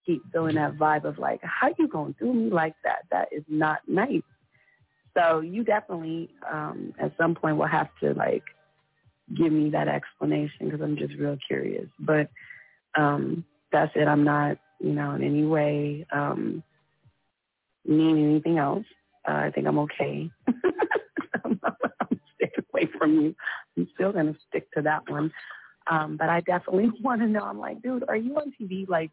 keep feeling that vibe of like, how you going to do me like that? That is not nice. So you definitely at some point will have to like give me that explanation because I'm just real curious. But that's it. I'm not, in any way mean anything else. I think I'm okay. I'm staying away from you. I'm still going to stick to that one. But I definitely want to know. I'm like, dude, are you on TV? Like,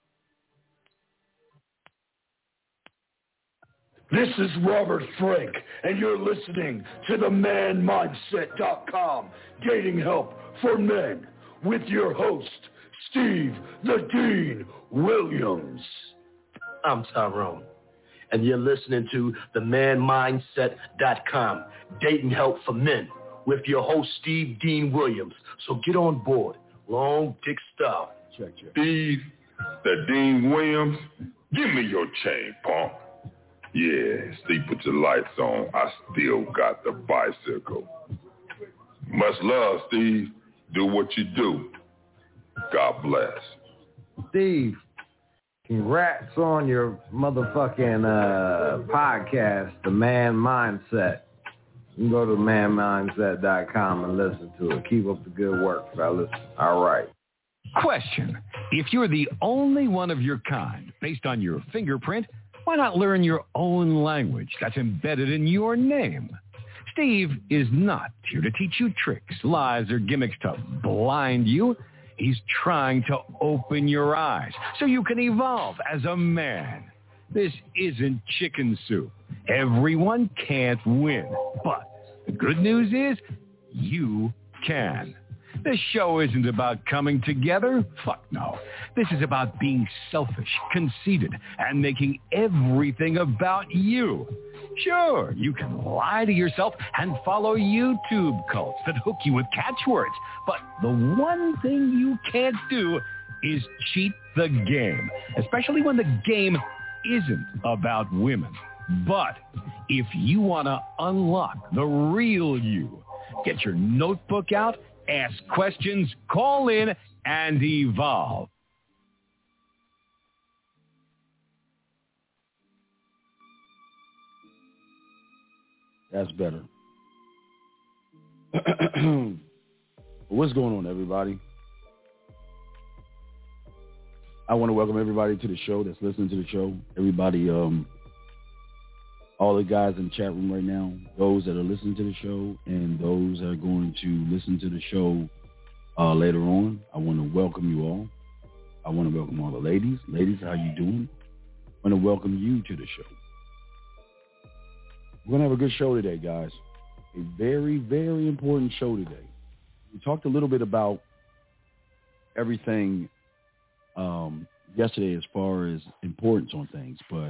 this is Robert Frank, and you're listening to the ManMindset.com Dating Help for Men with your host, Steve the Dean Williams. I'm Tyrone, and you're listening to the ManMindset.com Dating Help for Men with your host, Steve Dean Williams. So get on board. Long dick style. Check. Steve the Dean Williams, give me your chain, punk. Yeah, sleep with your lights on. I still got the bicycle. Much love, Steve. Do what you do. God bless. Steve, congrats on your motherfucking podcast, The Man Mindset. You can go to manmindset.com and listen to it. Keep up the good work, fellas. All right. Question. If you're the only one of your kind, based on your fingerprint, why not learn your own language that's embedded in your name? Steve is not here to teach you tricks, lies, or gimmicks to blind you. He's trying to open your eyes so you can evolve as a man. This isn't chicken soup. Everyone can't win. But the good news is you can. This show isn't about coming together. Fuck no. This is about being selfish, conceited, and making everything about you. Sure, you can lie to yourself and follow YouTube cults that hook you with catchwords. But the one thing you can't do is cheat the game, especially when the game isn't about women. But if you want to unlock the real you, get your notebook out, ask questions, call in, and evolve. That's better. What's going on, everybody? I want to welcome everybody to the show that's listening to the show. Everybody, all the guys in the chat room right now, those that are listening to the show and those that are going to listen to the show later on. I want to welcome you all. I want to welcome all the ladies. Ladies, how you doing? I want to welcome you to the show. We're going to have a good show today, guys. A very, very important show today. We talked a little bit about everything yesterday as far as importance on things, but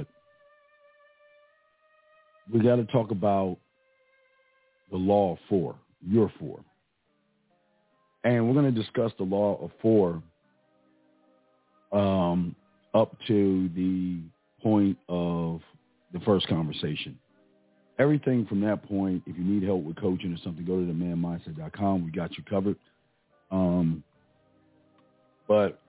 we got to talk about the law of four, your four. And we're going to discuss the law of four up to the point of the first conversation. Everything from that point, if you need help with coaching or something, go to themanmindset.com. We got you covered. But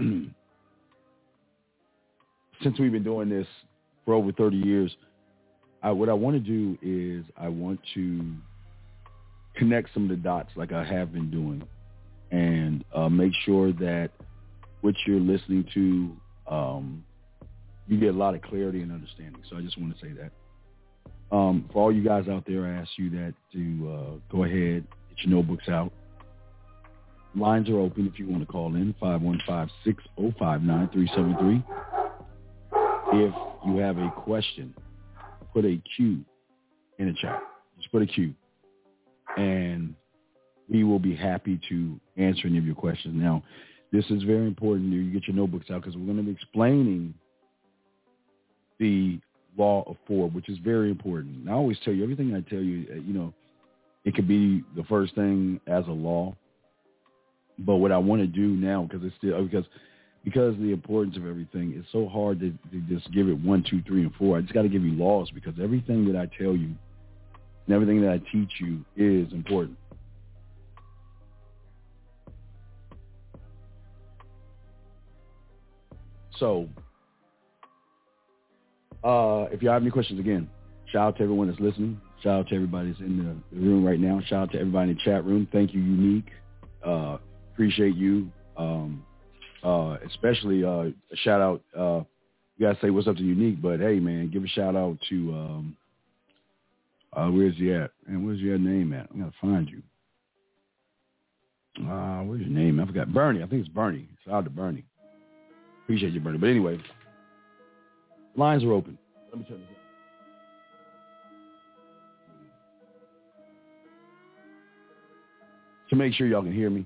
since we've been doing this for over 30 years, what I want to do is I want to connect some of the dots like I have been doing and make sure that what you're listening to, you get a lot of clarity and understanding. So I just want to say that. For all you guys out there, I ask you that to go ahead, get your notebooks out. Lines are open if you want to call in, 515-605-9373. If you have a question, put a Q in the chat. Just put a Q. And we will be happy to answer any of your questions. Now, this is very important. You get your notebooks out because we're going to be explaining the law of four, which is very important. And I always tell you, everything I tell you, it could be the first thing as a law. But what I want to do now, because of the importance of everything, it's so hard to just give it 1, 2, 3, and 4. I just got to give you laws because everything that I tell you and everything that I teach you is important. So If you have any questions, again, shout out to everyone that's listening. Shout out to everybody that's in the room right now. Shout out to everybody in the chat room. Thank you, Unique. Appreciate you. Especially a shout out. You gotta say what's up to Unique, but hey, man, give a shout out to where's he at? And where's your name at? I gotta find you. Where's your name? I forgot. Bernie. I think it's Bernie. Shout out to Bernie. Appreciate you, Bernie. But anyway, lines are open. Let me turn this on. To make sure y'all can hear me.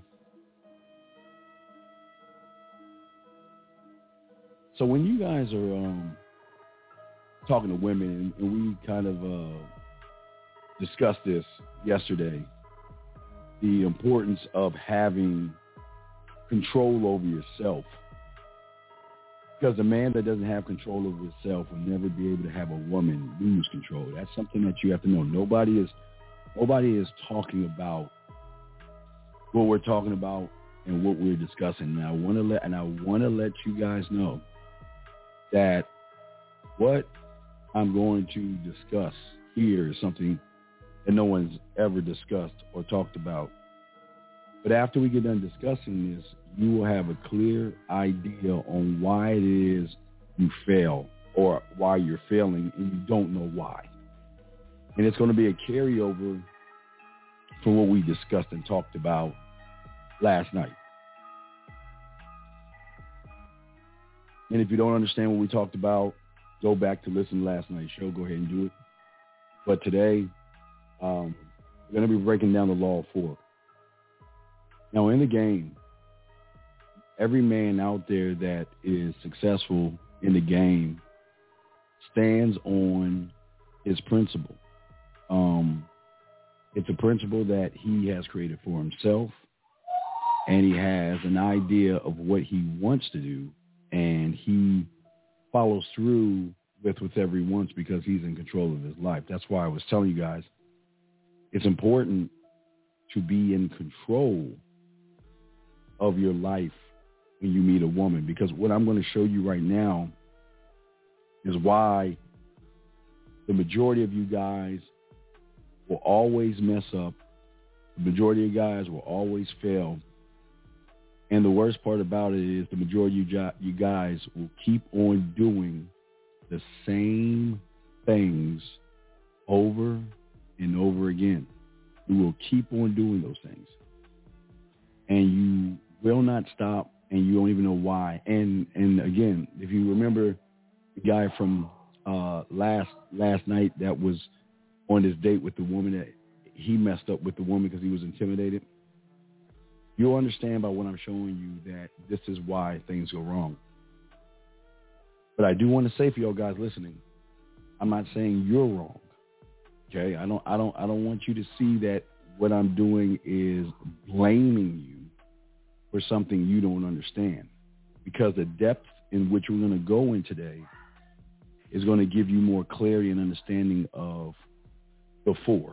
So when you guys are talking to women, and we kind of discussed this yesterday, the importance of having control over yourself. Because a man that doesn't have control over himself will never be able to have a woman lose control. That's something that you have to know. Nobody is talking about what we're talking about and what we're discussing. And I want to let you guys know that what I'm going to discuss here is something that no one's ever discussed or talked about. But after we get done discussing this, you will have a clear idea on why it is you fail or why you're failing and you don't know why. And it's going to be a carryover from what we discussed and talked about last night. And if you don't understand what we talked about, go back to listen to last night's show. Go ahead and do it. But today, we're going to be breaking down the law of four. Now, in the game, every man out there that is successful in the game stands on his principle. It's a principle that he has created for himself, and he has an idea of what he wants to do, and he follows through with whatever he wants because he's in control of his life. That's why I was telling you guys it's important to be in control of your life when you meet a woman, because what I'm going to show you right now is why the majority of you guys will always mess up. The majority of guys will always fail. And the worst part about it is the majority of you guys will keep on doing the same things over and over again. You will keep on doing those things. And you will not stop, and you don't even know why. And again, if you remember the guy from last night that was on this date with the woman that he messed up with the woman because he was intimidated, you'll understand by what I'm showing you that this is why things go wrong. But I do want to say for y'all guys listening, I'm not saying you're wrong. Okay? I don't want you to see that what I'm doing is blaming you for something you don't understand, because the depth in which we're going to go in today is going to give you more clarity and understanding of the four.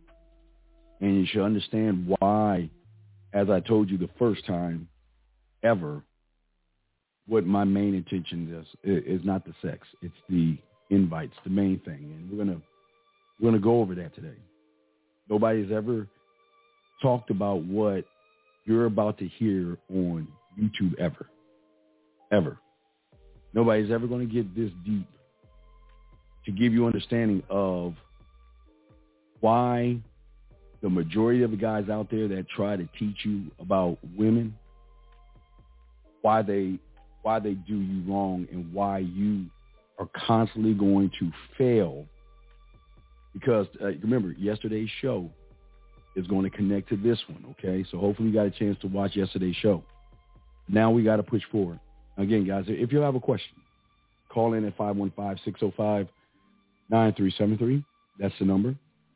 And you should understand why, as I told you the first time ever, what my main intention is not the sex. It's the invites, the main thing. And we're going to go over that today. Nobody's ever talked about what you're about to hear on YouTube ever. Ever. Nobody's ever going to get this deep to give you understanding of why the majority of the guys out there that try to teach you about women, why they do you wrong and why you are constantly going to fail. Because remember, yesterday's show is going to connect to this one, okay? So hopefully you got a chance to watch yesterday's show. Now we got to push forward. Again, guys, if you have a question, call in at 515-605-9373. That's the number.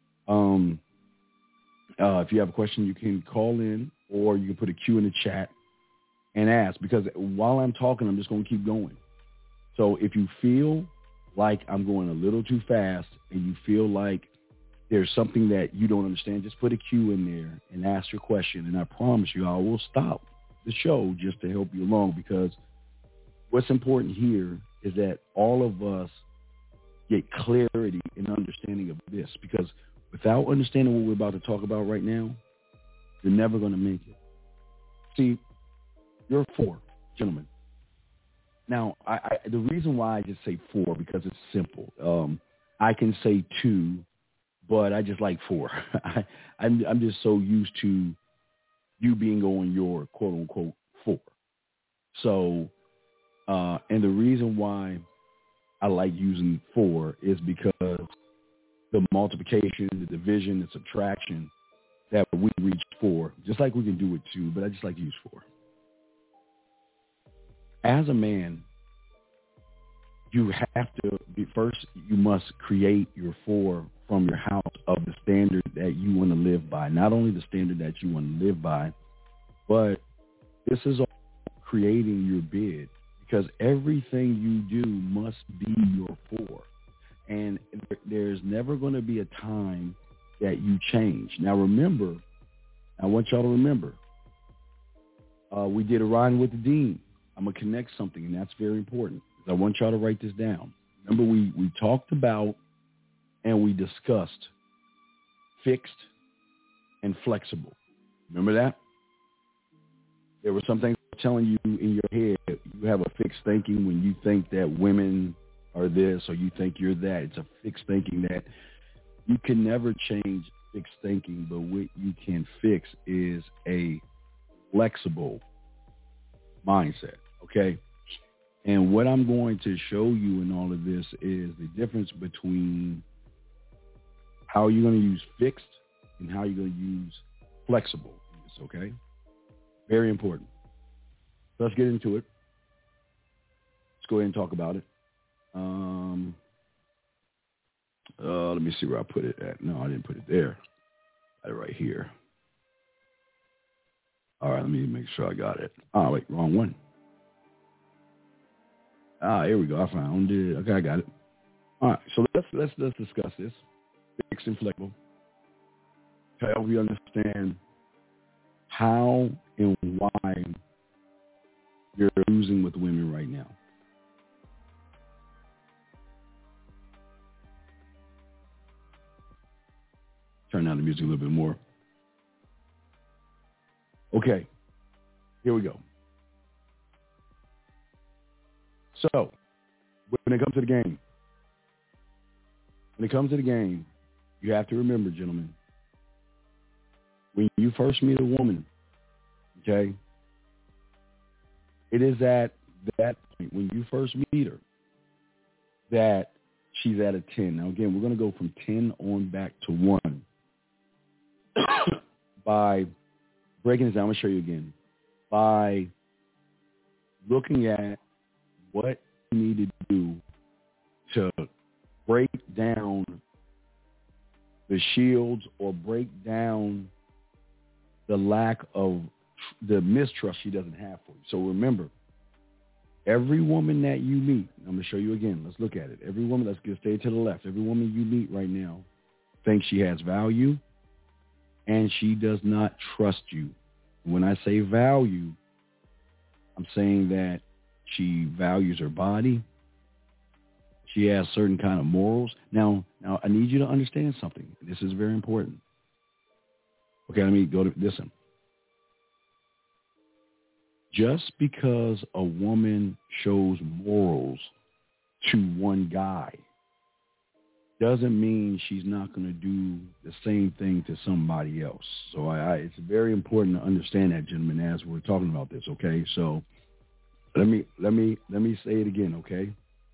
If you have a question, you can call in or you can put a Q in the chat and ask, because while I'm talking, I'm just going to keep going. So if you feel like I'm going a little too fast and you feel like there's something that you don't understand, just put a Q in there and ask your question. And I promise you, I will stop the show just to help you along, because what's important here is that all of us get clarity and understanding of this, because without understanding what we're about to talk about right now, you're never going to make it. See, you're 4, gentlemen. Now, the reason why I just say 4, because it's simple. I can say 2, but I just like 4. I'm just so used to you being on your quote-unquote 4. So, and the reason why I like using 4 is because the multiplication, the division, the subtraction that we reach 4, just like we can do with 2, but I just like to use 4. As a man, you have to first, you must create your 4 from your house of the standard that you want to live by. Not only the standard that you want to live by, but this is all creating your bid, because everything you do must be your 4. And there's never going to be a time that you change. Now remember, I want y'all to remember, we did a Riding with the Dean. I'm going to connect something, and that's very important. I want y'all to write this down. Remember, we talked about and we discussed fixed and flexible. Remember that? There were some things telling you in your head. You have a fixed thinking when you think that women are this or you think you're that. It's a fixed thinking that you can never change fixed thinking, but what you can fix is a flexible mindset, okay? And what I'm going to show you in all of this is the difference between how you're going to use fixed and how you're going to use flexible in this, okay? Very important. Let's get into it. Let's go ahead and talk about it. Let me see where I put it at. No, I didn't put it there. I got it right here. All right, let me make sure I got it. Oh, wait, wrong one. Here we go. I found it. Okay, I got it. All right, so let's discuss this. Fixed and flexible. To help you understand how and why you're losing with women right now. Turn down the music a little bit more. Okay, here we go. So, when it comes to the game, you have to remember, gentlemen, when you first meet a woman, okay, it is at that point, when you first meet her, that she's at a 10. Now, again, we're going to go from 10 on back to 1 by breaking this down. I'm going to show you again. By looking at what you need to do to break down the shields or break down the lack of the mistrust she doesn't have for you. So remember, every woman that you meet, I'm going to show you again. Let's look at it. Every woman, let's stay to the left. Every woman you meet right now thinks she has value and she does not trust you. When I say value, I'm saying that she values her body. She has certain kind of morals. Now, I need you to understand something. This is very important. Okay, let me go to listen. Just because a woman shows morals to one guy doesn't mean she's not going to do the same thing to somebody else. So it's very important to understand that, gentlemen, as we're talking about this. Okay, so let me say it again. Okay.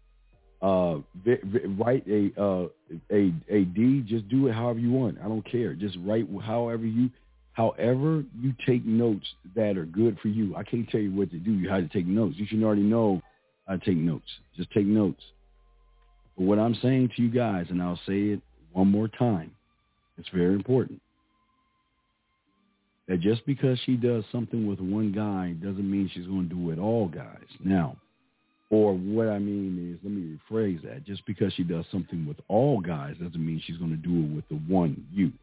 Write a D. Just do it however you want. I don't care. Just write however you take notes that are good for you. I can't tell you what to do. How to take notes. You should already know how to take notes. Just take notes. But what I'm saying to you guys, and I'll say it one more time, it's very important. That just because she does something with one guy doesn't mean she's going to do it with all guys. Now, or what I mean is, let me rephrase that. Just because she does something with all guys doesn't mean she's going to do it with the one you.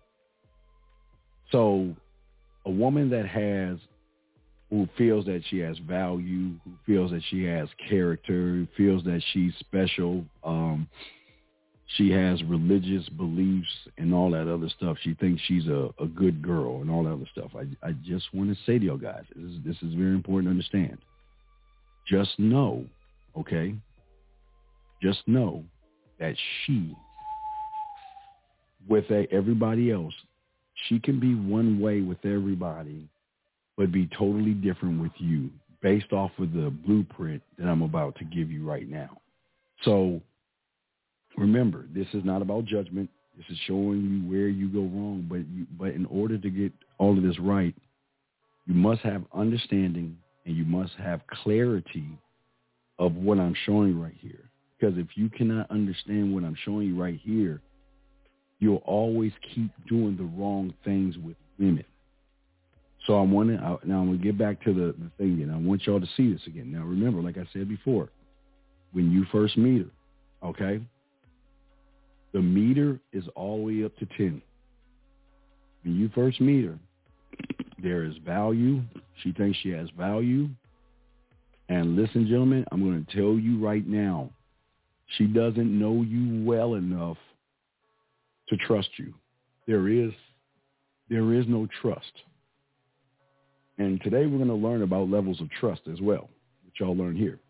So a woman who feels that she has value, who feels that she has character, who feels that she's special, She has religious beliefs and all that other stuff. She thinks she's a good girl and all that other stuff. I just want to say to y'all guys, this is very important to understand. Just know, okay? Just know that she, with everybody else, she can be one way with everybody, but be totally different with you based off of the blueprint that I'm about to give you right now. So remember, this is not about judgment. This is showing you where you go wrong. But in order to get all of this right, you must have understanding and you must have clarity of what I'm showing right here. Because if you cannot understand what I'm showing you right here, you'll always keep doing the wrong things with women. So now I'm going to get back to the thing again. I want y'all to see this again. Now remember, like I said before, when you first meet her, okay, the meter is all the way up to 10. When you first meet her, there is value. She thinks she has value. And listen, gentlemen, I'm going to tell you right now, she doesn't know you well enough to trust you. There is no trust. And today we're going to learn about levels of trust as well, which y'all learn here.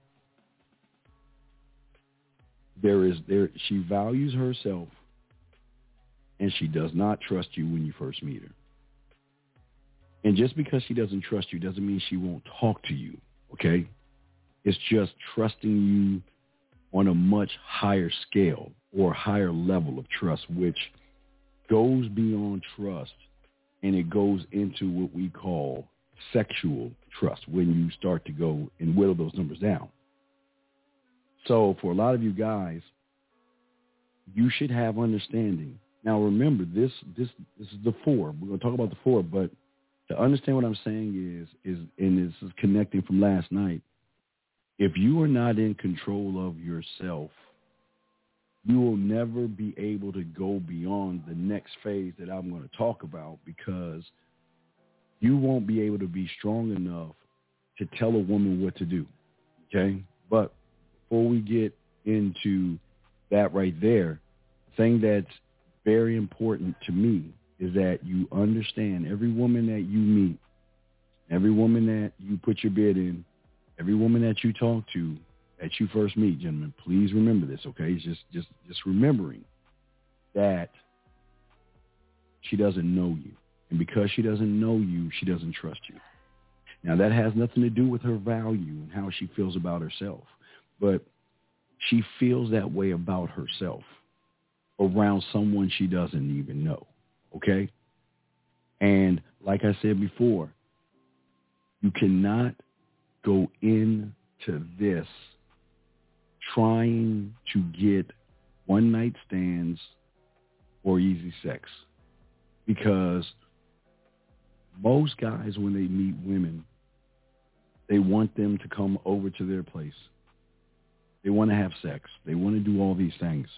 She values herself, and she does not trust you when you first meet her. And just because she doesn't trust you doesn't mean she won't talk to you, okay? It's just trusting you on a much higher scale or higher level of trust, which goes beyond trust, and it goes into what we call sexual trust when you start to go and whittle those numbers down. So for a lot of you guys, you should have understanding. Now remember, this is the 4. We're going to talk about the 4, but to understand what I'm saying is and this is connecting from last night, if you are not in control of yourself, you will never be able to go beyond the next phase that I'm going to talk about, because you won't be able to be strong enough to tell a woman what to do, okay? But before we get into that right there, the thing that's very important to me is that you understand every woman that you meet, every woman that you put your bid in, every woman that you talk to, that you first meet, gentlemen, please remember this, okay? It's just remembering that she doesn't know you. And because she doesn't know you, she doesn't trust you. Now, that has nothing to do with her value and how she feels about herself, but she feels that way about herself around someone she doesn't even know, okay? And like I said before, you cannot go into this trying to get one-night stands or easy sex, because most guys, when they meet women, they want them to come over to their place. They want to have sex. They want to do all these things.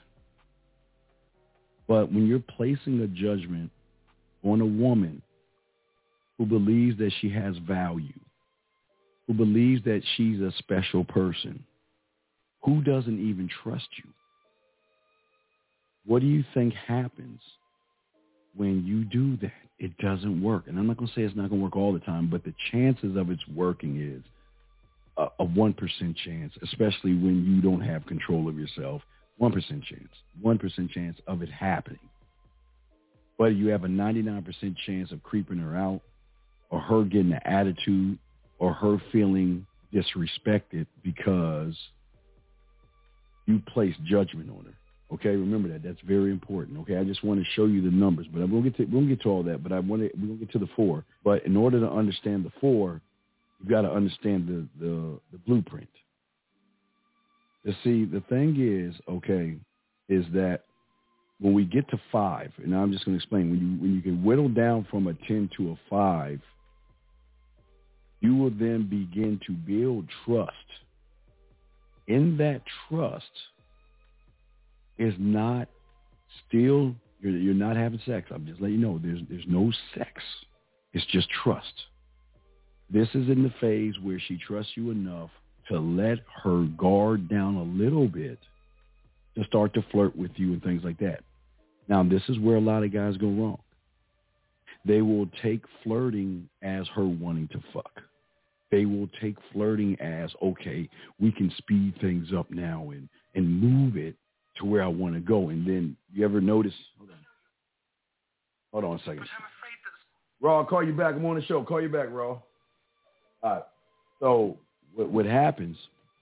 But when you're placing a judgment on a woman who believes that she has value, who believes that she's a special person, who doesn't even trust you, what do you think happens when you do that? It doesn't work. And I'm not going to say it's not going to work all the time, but the chances of it's working is a 1% chance, especially when you don't have control of yourself. 1% chance of it happening. But you have a 99% chance of creeping her out, or her getting an attitude, or her feeling disrespected because you place judgment on her. Okay, remember that. That's very important. Okay, I just want to show you the numbers, but we'll get to all that. But we're going to get to the 4. But in order to understand the 4, you've got to understand the blueprint. You see, the thing is that when we get to 5, and I'm just going to explain, when you can whittle down from a 10 to a 5, you will then begin to build trust. In that trust is not still, you're not having sex. I'm just letting you know, there's no sex. It's just trust. This is in the phase where she trusts you enough to let her guard down a little bit to start to flirt with you and things like that. Now, this is where a lot of guys go wrong. They will take flirting as her wanting to fuck. They will take flirting as, okay, we can speed things up now and move it to where I want to go. And then you ever notice, hold on a second. Raw, I'll call you back. I'm on the show. Call you back, Raw. All right. So what happens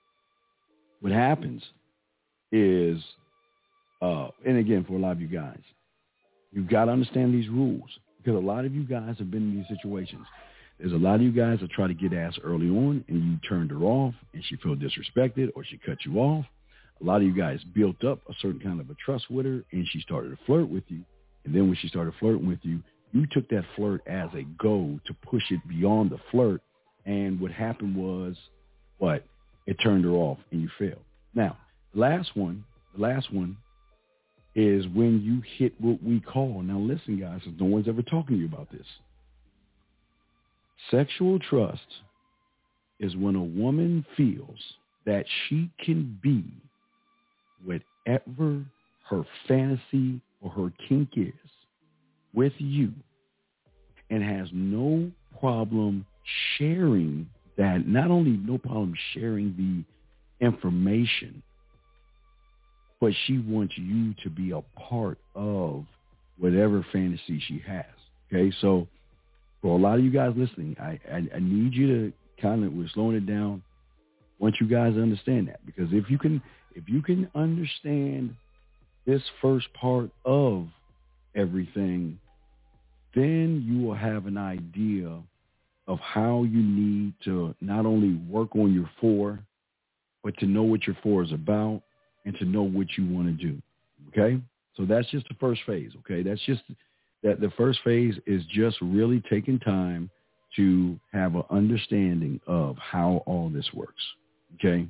is, and again, for a lot of you guys, you've got to understand these rules because a lot of you guys have been in these situations. There's a lot of you guys that try to get ass early on and you turned her off and she felt disrespected or she cut you off. A lot of you guys built up a certain kind of a trust with her and she started to flirt with you. And then when she started flirting with you, you took that flirt as a go to push it beyond the flirt. And what happened was, it turned her off and you failed. Now, the last one is when you hit what we call, now listen guys, no one's ever talking to you about this. Sexual trust is when a woman feels that she can be whatever her fantasy or her kink is with you and has no problem sharing that, not only no problem sharing the information, but she wants you to be a part of whatever fantasy she has. Okay, so for a lot of you guys listening, I need you to we're slowing it down. I want you guys to understand that, because if you can understand this first part of everything, then you will have an idea of how you need to not only work on your 4, but to know what your 4 is about and to know what you want to do. Okay? So that's just the first phase. Okay? That's just that the first phase is just really taking time to have an understanding of how all this works. Okay?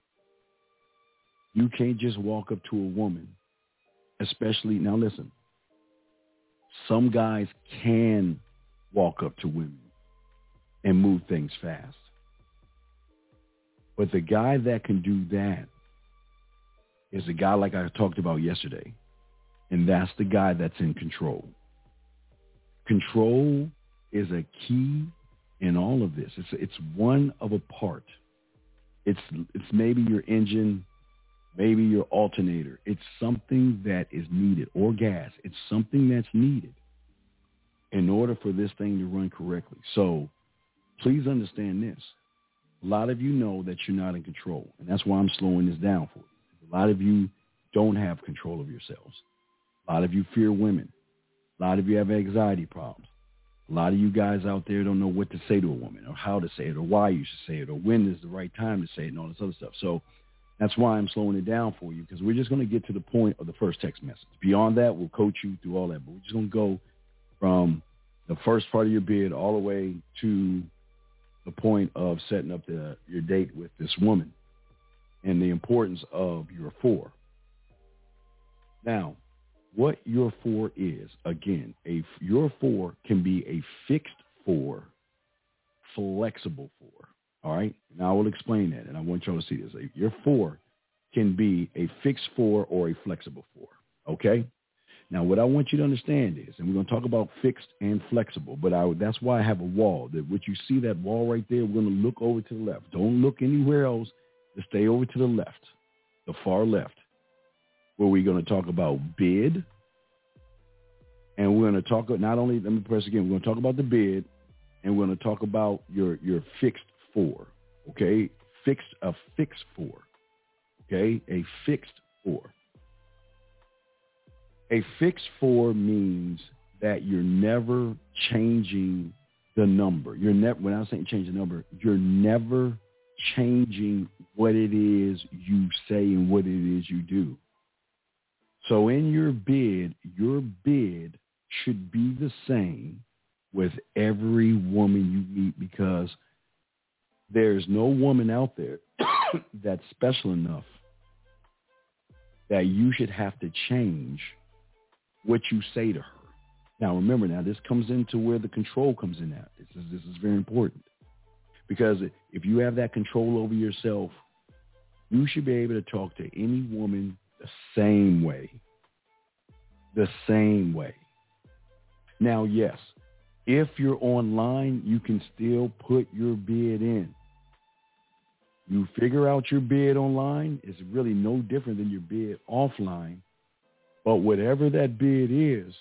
You can't just walk up to a woman, especially, now listen, some guys can walk up to women and move things fast. But the guy that can do that is a guy like I talked about yesterday, and that's the guy that's in control. Control is a key in all of this. It's one of a part. It's maybe your engine, maybe your alternator. It's something that is needed, or gas. It's something that's needed in order for this thing to run correctly. So please understand this. A lot of you know that you're not in control, and that's why I'm slowing this down for you. A lot of you don't have control of yourselves. A lot of you fear women. A lot of you have anxiety problems. A lot of you guys out there don't know what to say to a woman, or how to say it, or why you should say it, or when is the right time to say it, and all this other stuff. So that's why I'm slowing it down for you, because we're just going to get to the point of the first text message. Beyond that, we'll coach you through all that, but we're just going to go from the first part of your bid all the way to the point of setting up your date with this woman and the importance of your 4. Now, what your 4 is, again, your 4 can be a fixed 4, flexible 4. All right? Now, I will explain that, and I want y'all to see this. Your 4 can be a fixed 4 or a flexible 4. Okay? Now, what I want you to understand is, and we're going to talk about fixed and flexible, but that's why I have a wall. That what you see, that wall right there, we're going to look over to the left. Don't look anywhere else. Just stay over to the left, the far left, where we're going to talk about bid. And we're going to talk, not only, let me press again, we're going to talk about the bid, and we're going to talk about your fixed 4, okay? A fixed 4, okay? A fixed 4. A fixed 4 means that you're never changing the number. When I'm saying change the number, you're never changing what it is you say and what it is you do. So in your bid should be the same with every woman you meet, because there's no woman out there that's special enough that you should have to change what you say to her. Now, remember, this comes into where the control comes in at. This is very important, because if you have that control over yourself, you should be able to talk to any woman the same way. The same way. Now, yes, if you're online, you can still put your bid in. You figure out your bid online, it's really no different than your bid offline. But whatever that bid is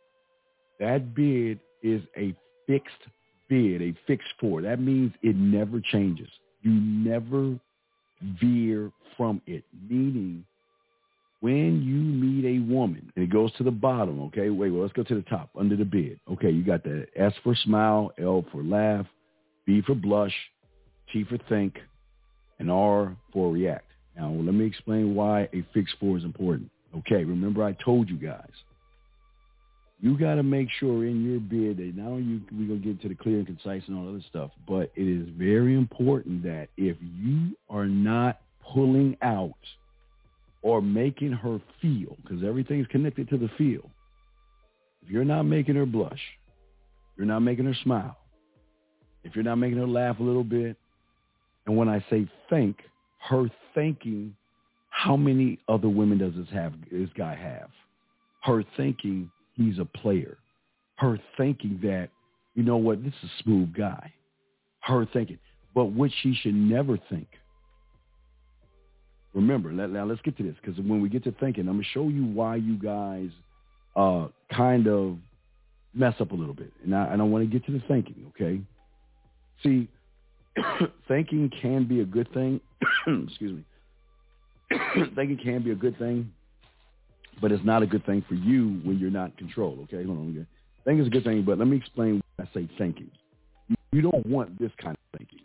a fixed bid, a fixed floor. That means it never changes. You never veer from it, meaning when you meet a woman, and it goes to the bottom, okay? Well, let's go to the top, under the bid. Okay, you got the S for smile, L for laugh, B for blush, T for think, and R for react. Now, let me explain why a fixed floor is important. Okay, remember I told you guys, you got to make sure in your bid that not only we're going to get to the clear and concise and all other stuff, but it is very important that if you are not pulling out or making her feel, because everything's connected to the feel, if you're not making her blush, you're not making her smile, if you're not making her laugh a little bit, and when I say think, her thinking, how many other women does this guy have? Her thinking he's a player. Her thinking that, you know what, this is a smooth guy. Her thinking. But what she should never think. Remember, now let's get to this, because when we get to thinking, I'm going to show you why you guys kind of mess up a little bit. And I want to get to the thinking, okay? See, thinking can be a good thing. Excuse me. Thinking can be a good thing, but it's not a good thing for you when you're not in control, okay? Hold on again. Thinking is a good thing, but let me explain when I say thinking. You don't want this kind of thinking,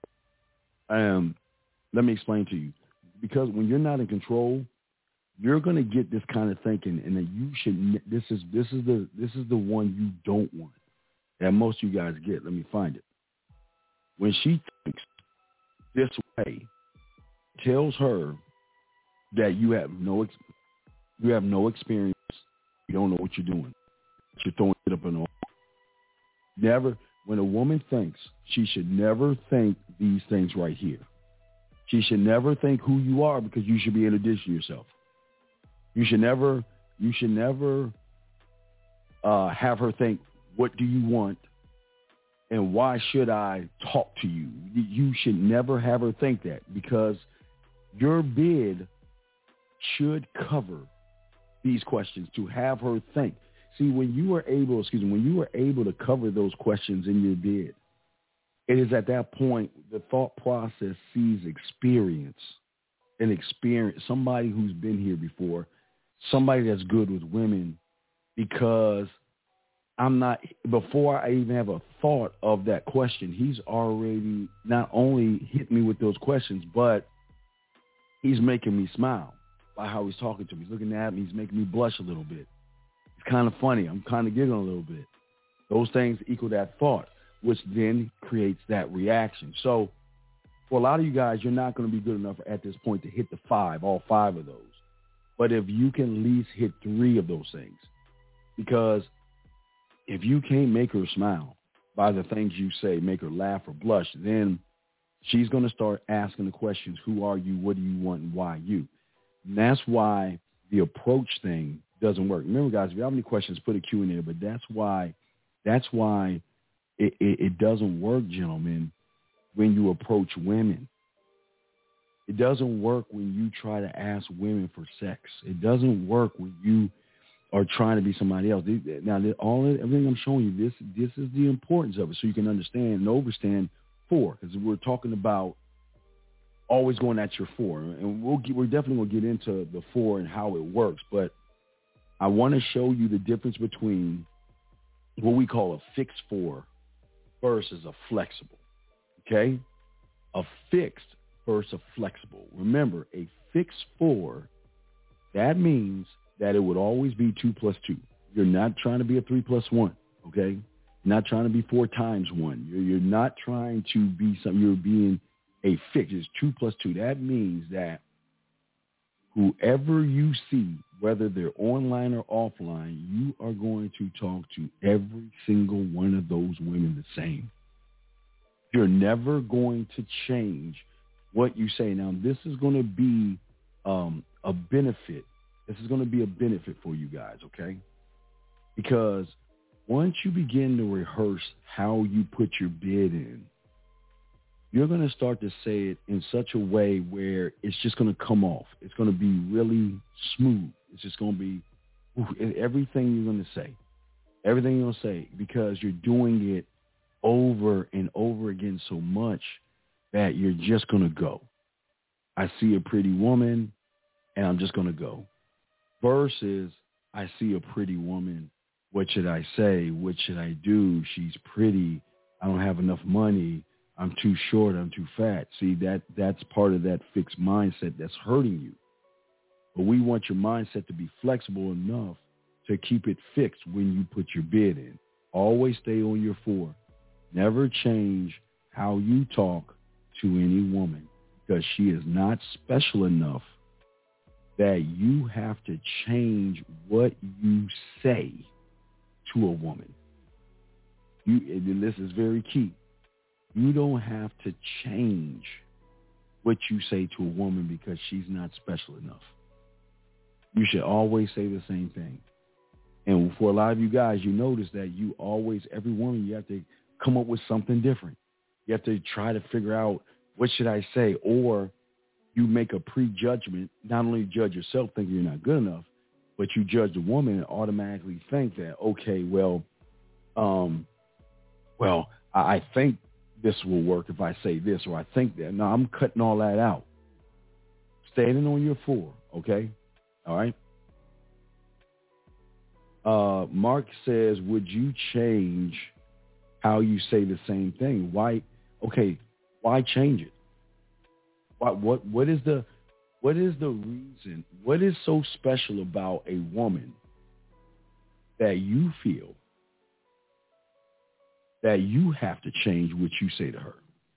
okay? Let me explain to you. Because when you're not in control, you're going to get this kind of thinking, and that you should. This is the one you don't want, that most of you guys get. Let me find it. When she thinks this way, tells her that you have no experience, you don't know what you're doing, you're throwing it up in the wall. Never. When a woman thinks, she should never think these things right here. She should never think who you are, because you should be introducing yourself. You should never have her think, what do you want and why should I talk to you? You should never have her think that, because your bid should cover these questions to have her think. See, when you are able to cover those questions in your bid, it is at that point the thought process sees experience, somebody who's been here before, somebody that's good with women, because before I even have a thought of that question, he's already not only hit me with those questions, but he's making me smile by how he's talking to me. He's looking at me. He's making me blush a little bit. It's kind of funny. I'm kind of giggling a little bit. Those things equal that thought, which then creates that reaction. So for a lot of you guys, you're not going to be good enough at this point to hit all 5 of those. But if you can at least hit 3 of those things, because if you can't make her smile by the things you say, make her laugh or blush, then she's going to start asking the questions, who are you, what do you want, and why you? And that's why the approach thing doesn't work. Remember, guys, if you have any questions, put a Q in there, but that's why it doesn't work, gentlemen, when you approach women. It doesn't work when you try to ask women for sex. It doesn't work when you are trying to be somebody else. Now, everything I'm showing you, this is the importance of it, so you can understand and overstand 4, because we're talking about always going at your 4, and we're definitely going to get into the 4 and how it works. But I want to show you the difference between what we call a fixed 4 versus a flexible. Okay, a fixed versus a flexible. Remember, a fixed 4, that means that it would always be 2 plus 2. You're not trying to be a 3 plus 1, okay? You're not trying to be 4 times 1. You're not trying to be something. You're being a fixed. It's 2 plus 2. That means that whoever you see, whether they're online or offline, you are going to talk to every single one of those women the same. You're never going to change what you say. Now, this is going to be a benefit This is going to be a benefit for you guys, okay? Because once you begin to rehearse how you put your bid in, you're going to start to say it in such a way where it's just going to come off. It's going to be really smooth. It's just going to be everything you're going to say. Everything you're going to say, because you're doing it over and over again so much that you're just going to go. I see a pretty woman, and I'm just going to go. Versus, I see a pretty woman. What should I say? What should I do? She's pretty. I don't have enough money. I'm too short. I'm too fat. See, that's part of that fixed mindset that's hurting you. But we want your mindset to be flexible enough to keep it fixed when you put your bid in. Always stay on your 4. Never change how you talk to any woman, because she is not special enough that you have to change what you say to a woman. And this is very key. You don't have to change what you say to a woman because she's not special enough. You should always say the same thing. And for a lot of you guys, you notice that you always, every woman, you have to come up with something different. You have to try to figure out, what should I say? Or you make a prejudgment, not only judge yourself thinking you're not good enough, but you judge the woman and automatically think that, okay, I think this will work if I say this, or I think that. No, I'm cutting all that out. Standing on your 4, okay? All right? Mark says, would you change how you say the same thing? Why? Okay, why change it? What is the reason? What is so special about a woman that you feel that you have to change what you say to her?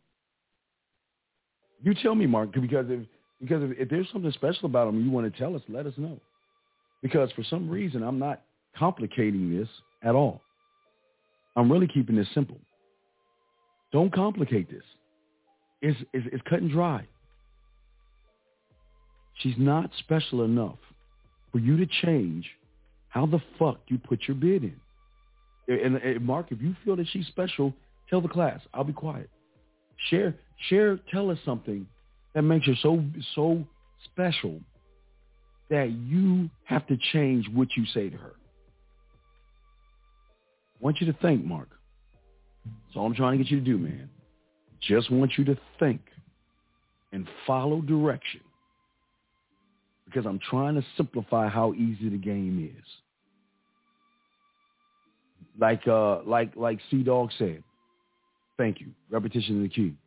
You tell me, Mark, because if there's something special about them you want to tell us, let us know. Because for some reason, I'm not complicating this at all. I'm really keeping this simple. Don't complicate this. It's cut and dry. She's not special enough for you to change how the fuck you put your bid in. And Mark, if you feel that she's special, tell the class. I'll be quiet. Tell us something that makes her so special that you have to change what you say to her. I want you to think, Mark. That's all I'm trying to get you to do, man. Just want you to think and follow direction, because I'm trying to simplify how easy the game is. Like C-Dog said, thank you. Repetition is the key.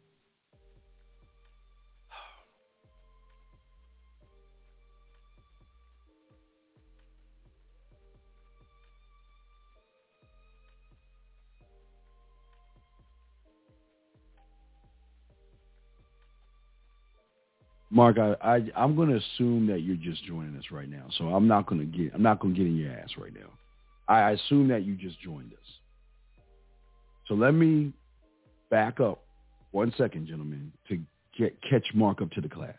Mark, I'm going to assume that you're just joining us right now, so I'm not going to get in your ass right now. I assume that you just joined us. So let me back up 1 second, gentlemen, to catch Mark up to the class.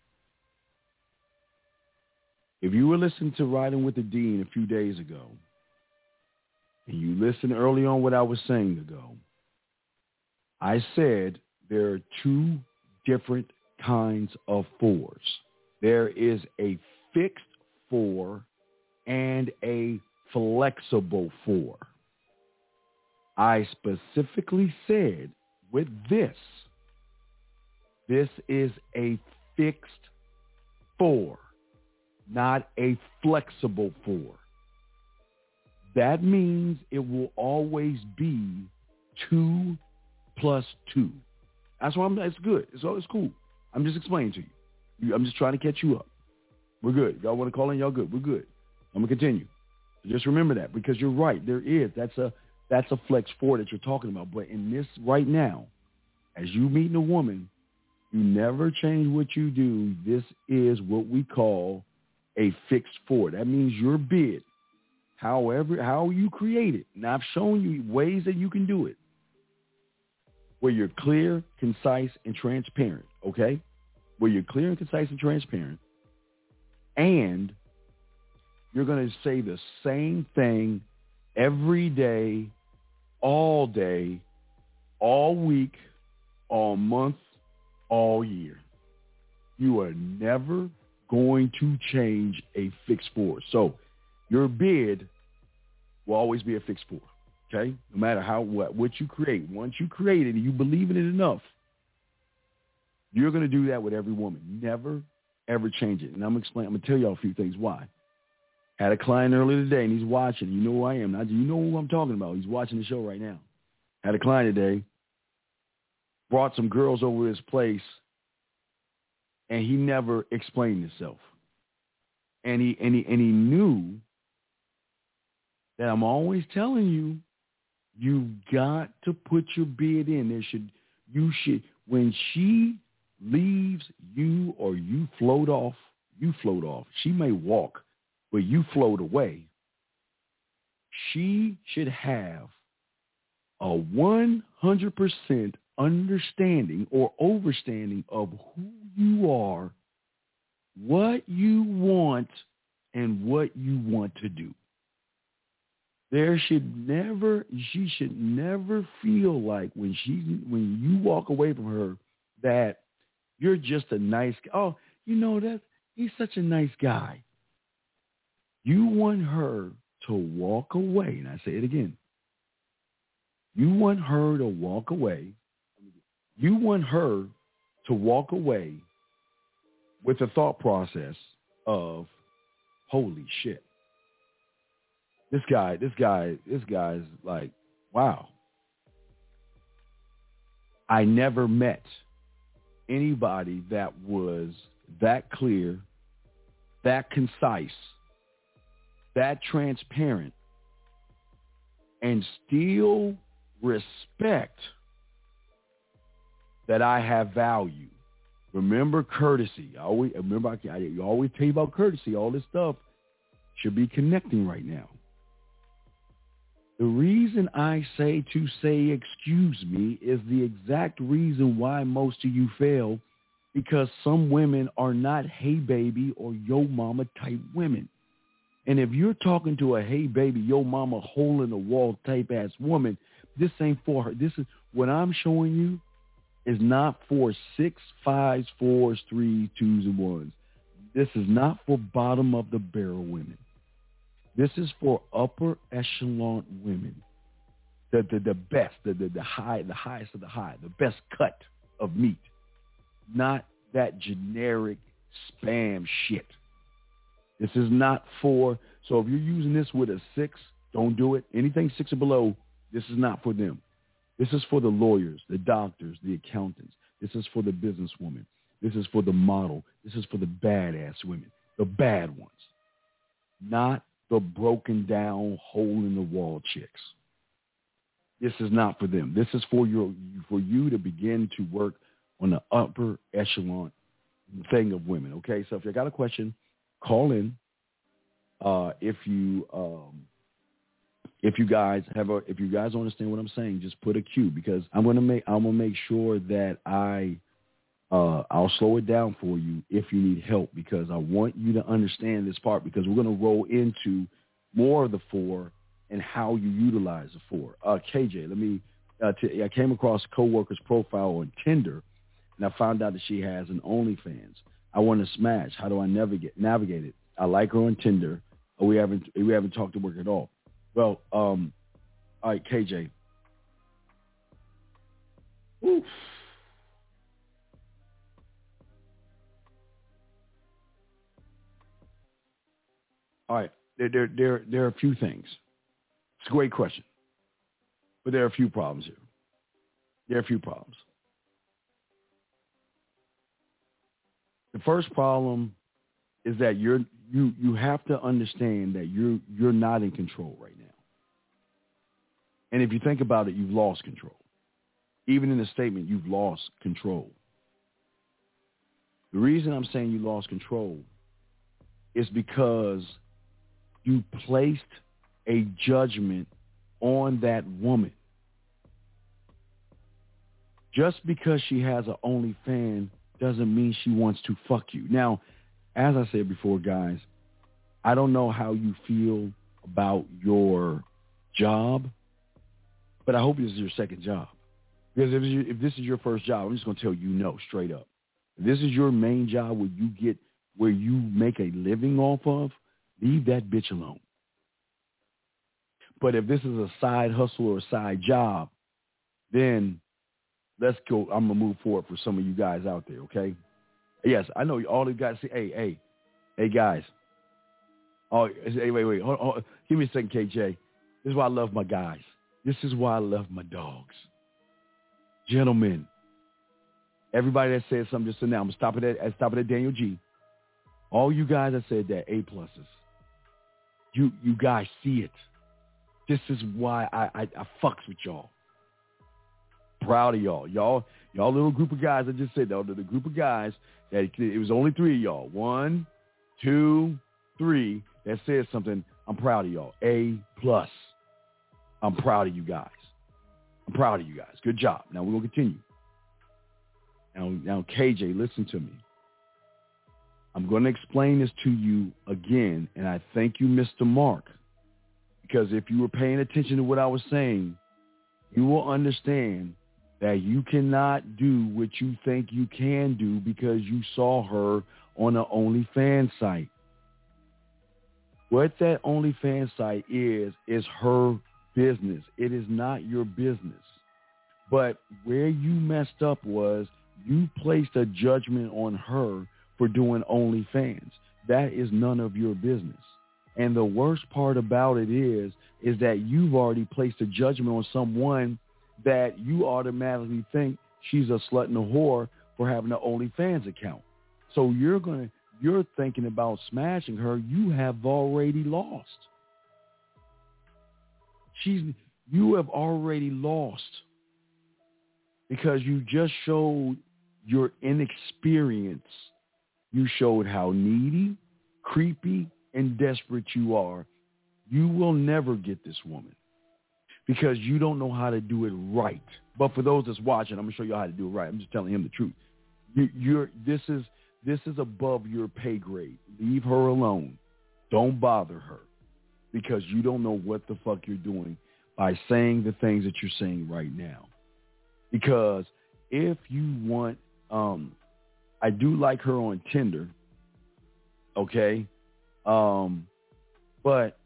If you were listening to Riding with the Dean a few days ago, and you listened early on what I was saying ago, I said there are 2 different kinds of 4s. There is a fixed 4 and a flexible 4. I specifically said with this is a fixed 4, not a flexible 4. That means it will always be 2 plus 2. That's why it's good. It's cool. I'm just explaining to you. I'm just trying to catch you up. We're good. Y'all want to call in? Y'all good. We're good. I'm going to continue. So just remember that, because you're right. There is. That's a flex 4 that you're talking about. But in this right now, as you meeting a woman, you never change what you do. This is what we call a fixed 4. That means your bid, how you create it. Now, I've shown you ways that you can do it, where you're clear, concise, and transparent, okay? Where you're clear and concise and transparent, and you're going to say the same thing every day, all week, all month, all year. You are never going to change a fixed four. So your bid will always be a fixed four, okay? No matter what you create. Once you create it and you believe in it enough, you're going to do that with every woman. Never, ever change it. And I'm going to tell y'all a few things why. Had a client earlier today, and he's watching. You know who I am. You know who I'm talking about. He's watching the show right now. Had a client today, brought some girls over his place, and he never explained himself. And he knew that I'm always telling you, you got to put your bid in. When she leaves you or you float off. She may walk, but you float away. She should have a 100% understanding or overstanding of who you are, what you want, and what you want to do. She should never feel like when you walk away from her that you're just a nice guy. Oh, he's such a nice guy. You want her to walk away, and I say it again. You want her to walk away. You want her to walk away with the thought process of, holy shit. This guy's like, wow. I never met anybody that was that clear, that concise, that transparent, and still respect that I have value. Remember courtesy. You always tell you about courtesy. All this stuff should be connecting right now. The reason I say excuse me is the exact reason why most of you fail, because some women are not hey baby or yo mama type women. And if you're talking to a hey baby, yo mama, hole in the wall type ass woman, this ain't for her. This is what I'm showing you is not for 6, 5s, 4s, 3s, 2s, and 1s. This is not for bottom of the barrel women. This is for upper echelon women, the best, the highest of the high, the best cut of meat, not that generic spam shit. This is not for, so if you're using this with a 6, don't do it. Anything 6 or below, this is not for them. This is for the lawyers, the doctors, the accountants. This is for the businesswoman. This is for the model. This is for the badass women, the bad ones, not the broken down, hole in the wall chicks. This is not for them. This is for you to begin to work on the upper echelon thing of women. Okay, so if you got a question, call in. If you guys understand what I'm saying, just put a Q, because I'm gonna make sure that I'll slow it down for you if you need help, because I want you to understand this part, because we're going to roll into more of the 4 and how you utilize the 4. KJ, I came across a coworker's profile on Tinder, and I found out that she has an OnlyFans. I want to smash. How do I navigate it? I like her on Tinder. We haven't talked to work at all. Well, all right, KJ. Oof. All right, there are a few things. It's a great question, but there are a few problems here. There are a few problems. The first problem is that you have to understand that you're not in control right now. And if you think about it, you've lost control. Even in the statement, you've lost control. The reason I'm saying you lost control is because you placed a judgment on that woman. Just because she has an OnlyFans doesn't mean she wants to fuck you. Now, as I said before, guys, I don't know how you feel about your job, but I hope this is your second job. Because if this is your first job, I'm just going to tell you no, straight up. If this is your main job where you make a living off of, leave that bitch alone. But if this is a side hustle or a side job, then let's go. I'm going to move forward for some of you guys out there, okay? Yes, I know all the guys say, hey, guys. Oh, hey, wait. Hold on. Give me a second, KJ. This is why I love my guys. This is why I love my dogs. Gentlemen, everybody that said something just now, I'm going to stop it at Daniel G. All you guys that said that, A+. You guys see it. This is why I fucks with y'all. Proud of y'all. Y'all little group of guys, I just said, though, the group of guys that it was only 3 of y'all. 1, 2, 3 that said something. I'm proud of y'all. A+. I'm proud of you guys. I'm proud of you guys. Good job. Now we're going to continue. Now, KJ, listen to me. I'm going to explain this to you again, and I thank you, Mr. Mark, because if you were paying attention to what I was saying, you will understand that you cannot do what you think you can do because you saw her on an OnlyFans site. What that OnlyFans site is her business. It is not your business. But where you messed up was you placed a judgment on her for doing OnlyFans. That is none of your business. And the worst part about it is that you've already placed a judgment on someone that you automatically think she's a slut and a whore for having an OnlyFans account. So you're thinking about smashing her. You have already lost. You have already lost because you just showed your inexperience. You showed how needy, creepy, and desperate you are. You will never get this woman because you don't know how to do it right. But for those that's watching, I'm going to show you how to do it right. I'm just telling him the truth. This is above your pay grade. Leave her alone. Don't bother her because you don't know what the fuck you're doing by saying the things that you're saying right now. Because if you want, I do like her on Tinder, okay? But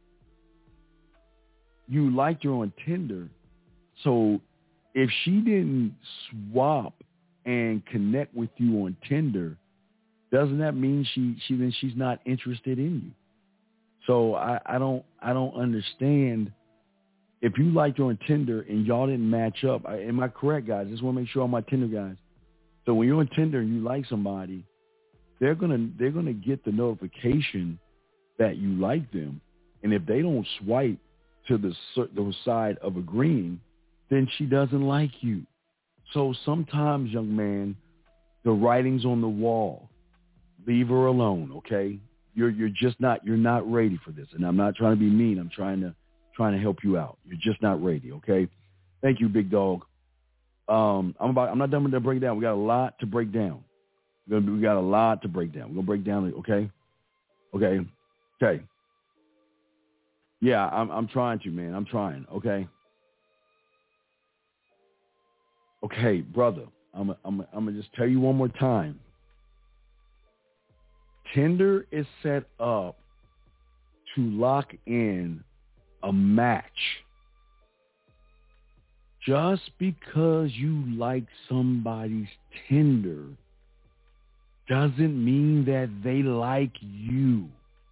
you liked her on Tinder, so if she didn't swap and connect with you on Tinder, doesn't that mean she's not interested in you? So I don't understand. If you liked her on Tinder and y'all didn't match up, am I correct, guys? I just want to make sure all my Tinder guys. So when you're on Tinder and you like somebody, they're gonna get the notification that you like them, and if they don't swipe to the side of agreeing, then she doesn't like you. So sometimes, young man, the writing's on the wall. Leave her alone, okay? You're not ready for this, and I'm not trying to be mean. I'm trying to help you out. You're just not ready, okay? Thank you, big dog. I'm not done with the breakdown. We got a lot to break down. We got a lot to break down. We're gonna break down, okay? Okay. Yeah, I'm trying to, man. I'm trying, okay? Okay, brother. I'm gonna just tell you one more time. Tinder is set up to lock in a match. Just because you like somebody's Tinder doesn't mean that they like you.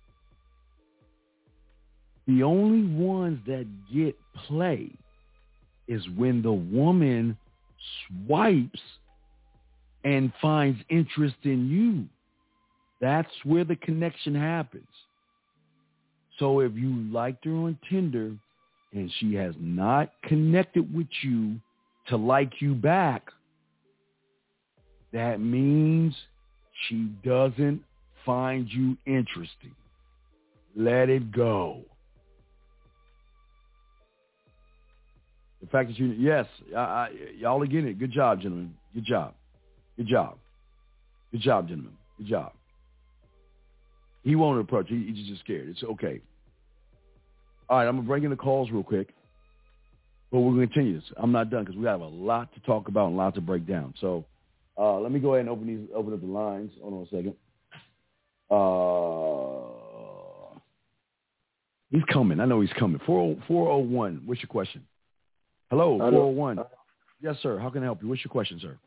The only ones that get play is when the woman swipes and finds interest in you. That's where the connection happens. So if you liked her on Tinder and she has not connected with you to like you back, that means she doesn't find you interesting. Let it go. The fact that yes, y'all are getting it. Good job, gentlemen. Good job, gentlemen. Good job. He won't approach. He's just scared. It's okay. All right, I'm going to bring in the calls real quick. But we're going to continue this. I'm not done because we have a lot to talk about and a lot to break down. So let me go ahead and open up the lines. Hold on a second. He's coming. I know he's coming. 401. What's your question? Hello, 401. Yes, sir. How can I help you? What's your question, sir?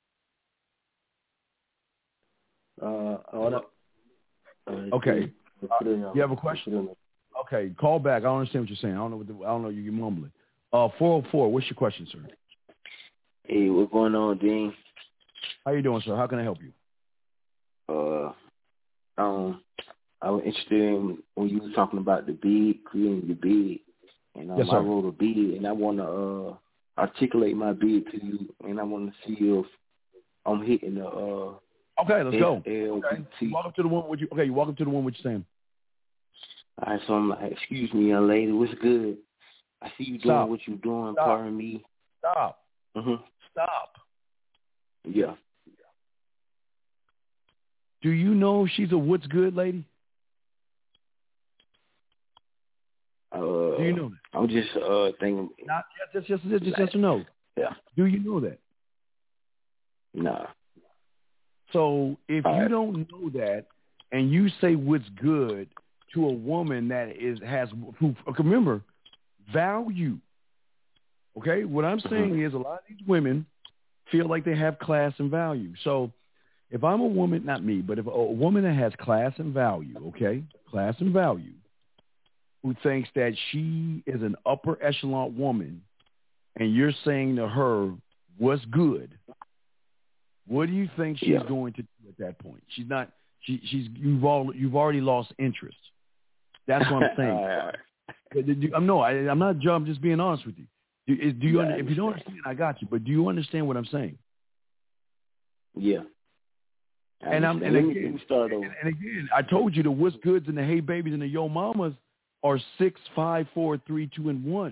Okay. You have a question? Okay. Call back. I don't understand what you're saying. I don't know. You're mumbling. 404. What's your question, sir? Hey, what's going on, Dean? How you doing, sir? How can I help you? I was interested in when you were talking about the bid, creating your bid, and yes, I wrote a bid, and I want to articulate my bid to you, and I want to see if I'm hitting the Okay, let's go. Okay. You walk up to the one with you. Okay, you walk up to the one with you saying. All right, so I'm like, excuse me, young lady, what's good? I see you doing what you're doing. Stop. Pardon me. Stop. Mm-hmm. Stop. Yeah. Do you know she's a what's good lady? Do you know that? I'm just thinking. Not just yes or no. Yeah. Do you know that? Nah. So if you don't know that, and you say what's good to a woman that who remember, value. Okay? What I'm saying is a lot of these women feel like they have class and value. So if I'm a woman, not me, but if a woman that has class and value, okay, class and value, who thinks that she is an upper echelon woman, and you're saying to her, what's good? What do you think she's going to do at that point? She's not. You've already lost interest. That's what I'm saying. I'm not. I'm just being honest with you. Do you? If you don't understand, I got you. But do you understand what I'm saying? Yeah. And again, I told you the what's goods and the hey babies and the yo mamas are 6, 5, 4, 3, 2, and 1.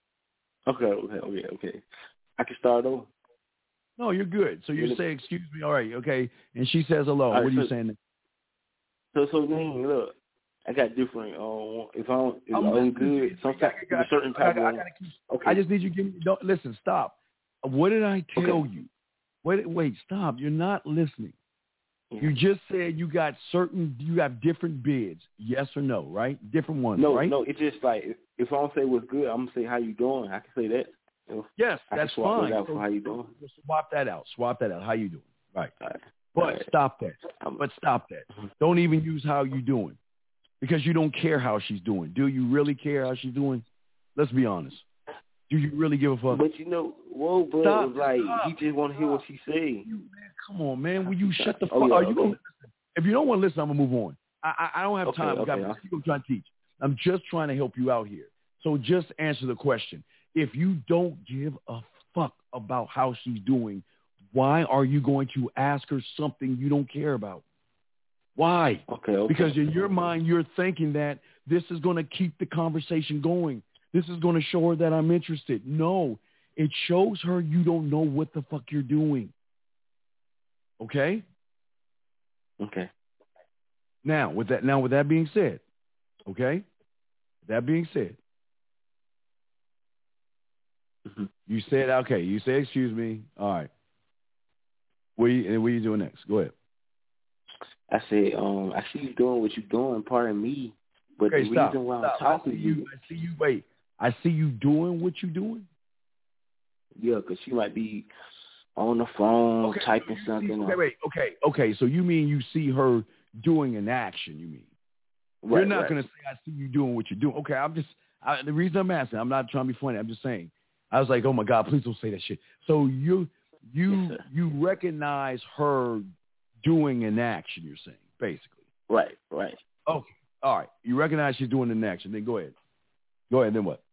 Okay. I can start over. No, you're good. So you say, excuse me, all right, okay. And she says hello. What are you saying? So then, look, I got different. If I'm good, sometimes certain type of. Okay. I just need you to give me. Listen, stop. What did I tell you? Wait, stop. You're not listening. Yeah. You just said you have different bids. Yes or no, right? Different ones, right? No, it's just like if I don't say what's good, I'm gonna say how you doing. I can say that. Yes, that's fine. So how you doing? Swap that out. How you doing? Right. But stop that. Don't even use how you doing, because you don't care how she's doing. Do you really care how she's doing? Let's be honest. Do you really give a fuck? But bro, like he just want to hear what she say. Come on, man. Will you shut the fuck? Are you gonna listen? If you don't want to listen, I'm gonna move on. I don't have time. I'm trying to teach. I'm just trying to help you out here. So just answer the question. If you don't give a fuck about how she's doing, why are you going to ask her something you don't care about? Why? Okay. Because in your mind, you're thinking that this is going to keep the conversation going. This is going to show her that I'm interested. No, it shows her you don't know what the fuck you're doing. Okay? Okay. Now, with that being said, okay? That being said, you said, okay, you said, excuse me. All right. What are you doing next? Go ahead. I said, I see you doing what you're doing, pardon me. But the reason why I'm talking to you. I see you doing what you're doing? Yeah, because she might be on the phone typing something. Okay. So you mean you see her doing an action, you mean? Right, you're not going to say, I see you doing what you're doing. Okay, the reason I'm asking, I'm not trying to be funny. I'm just saying. I was like, oh, my God, please don't say that shit. So you recognize her doing an action, you're saying, basically. Right. Okay. All right. You recognize she's doing an action. Then go ahead. Then what?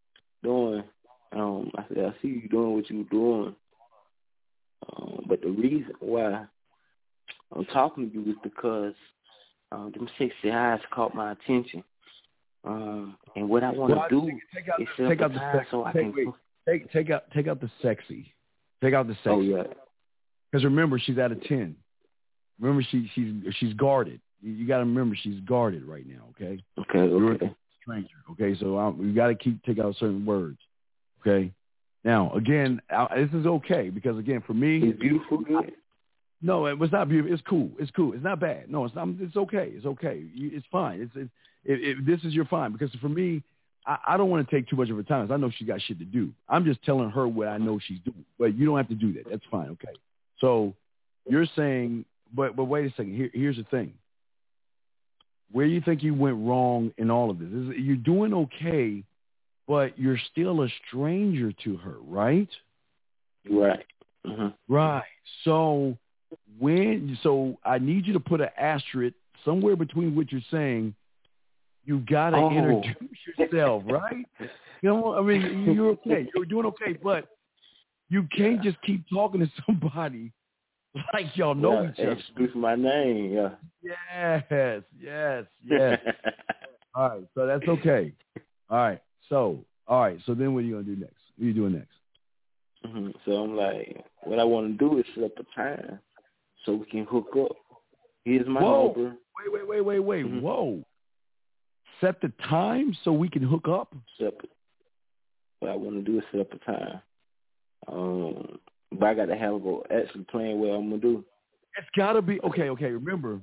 I said, I see you doing what you're doing. But the reason why I'm talking to you is because them sexy eyes caught my attention. And what I want to do is take out the sexy. So I can take out the sexy. Take out the sexy. Oh, yeah. Because remember, she's at a 10. Remember, she's guarded. You got to remember she's guarded right now. Okay. Okay. You're a stranger. Okay. So you got to take out certain words. Okay. Now again, this is okay because again for me, it's beautiful. Good. No, it was not beautiful. It's cool. It's cool. It's not bad. No, it's not. It's okay. It's okay. It's fine. This is your fine because for me, I don't want to take too much of her time. I know she got shit to do. I'm just telling her what I know she's doing. But you don't have to do that. That's fine. Okay. So you're saying, but wait a second. Here's the thing. Where do you think you went wrong in all of this? You're doing okay, but you're still a stranger to her, right? Right. Mm-hmm. Right. So I need you to put an asterisk somewhere between what you're saying. You gotta introduce yourself, right? You know, I mean, you're okay. You're doing okay, but you can't just keep talking to somebody like y'all know each other. Introduce my name, yeah. Yes. All right, so that's okay. All right, so then what are you gonna do next? What are you doing next? Mm-hmm. So I'm like, what I want to do is set up a time so we can hook up. Here's my number. Wait. Mm-hmm. Whoa. Set the time so we can hook up? What I want to do is set up a time. But I got to have a actually plan what I'm going to do. It's got to be, okay. Remember,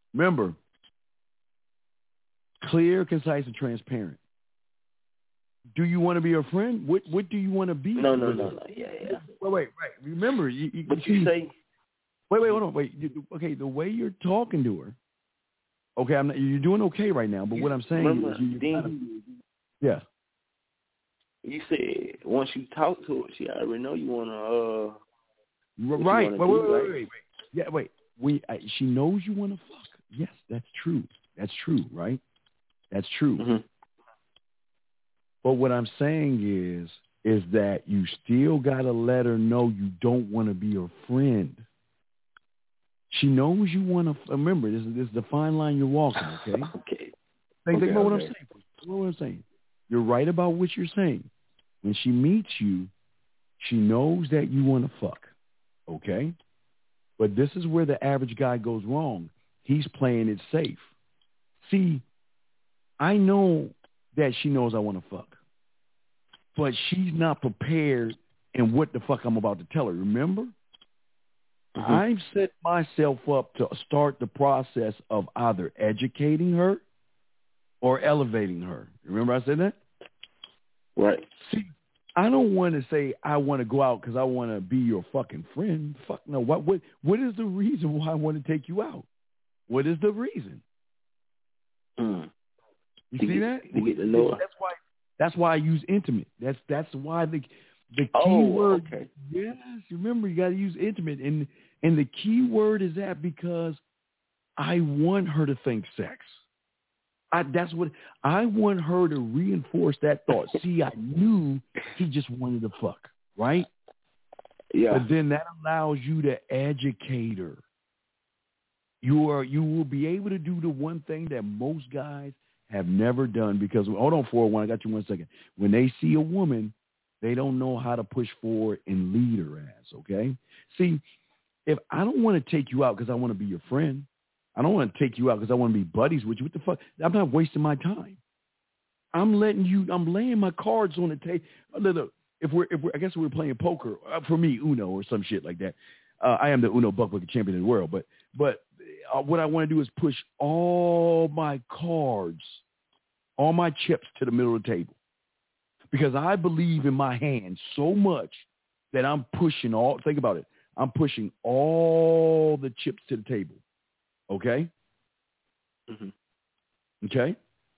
clear, concise, and transparent. Do you want to be her friend? What do you want to be? No. Yeah. Wait. Remember, but you say. Wait, hold on. Okay, the way you're talking to her. Okay, you're doing okay right now, but what I'm saying is yeah. You said once you talk to her, she already know you want to. Right. Wait. Yeah, wait. She knows you want to fuck. Yes, that's true. That's true, right? That's true. Mm-hmm. But what I'm saying is that you still got to let her know you don't want to be her friend. She knows you want to. Remember, this is the fine line you're walking. Okay. Okay. Think about what I'm saying. What I'm saying. You're right about what you're saying. When she meets you, she knows that you want to fuck. Okay. But this is where the average guy goes wrong. He's playing it safe. See, I know that she knows I want to fuck, but she's not prepared in what the fuck I'm about to tell her. Remember? Mm-hmm. I've set myself up to start the process of either educating her or elevating her. Remember I said that? Right. See, I don't want to say I want to go out because I want to be your fucking friend. Fuck no. What is the reason why I want to take you out? What is the reason? You see that? You get to know her. That's why I use intimate. That's why the key word. Okay. Yes, remember you got to use intimate, and the key word is that because I want her to think sex. That's what I want her to reinforce that thought. See, I knew he just wanted to fuck, right? Yeah. But then that allows you to educate her. You will be able to do the one thing that most guys have never done because hold on, 401, I got you 1 second. When they see a woman, they don't know how to push forward and lead her ass. Okay. See, if I don't want to take you out because I want to be your friend, I don't want to take you out because I want to be buddies with you. What the fuck? I'm not wasting my time. I'm laying my cards on the table. Look, I guess we're playing poker, for me, Uno or some shit like that. I am the Uno buckbucket champion in the world, but what I want to do is push all my cards, all my chips to the middle of the table because I believe in my hand so much that I'm pushing think about it. I'm pushing all the chips to the table. Okay? Mm-hmm. Okay?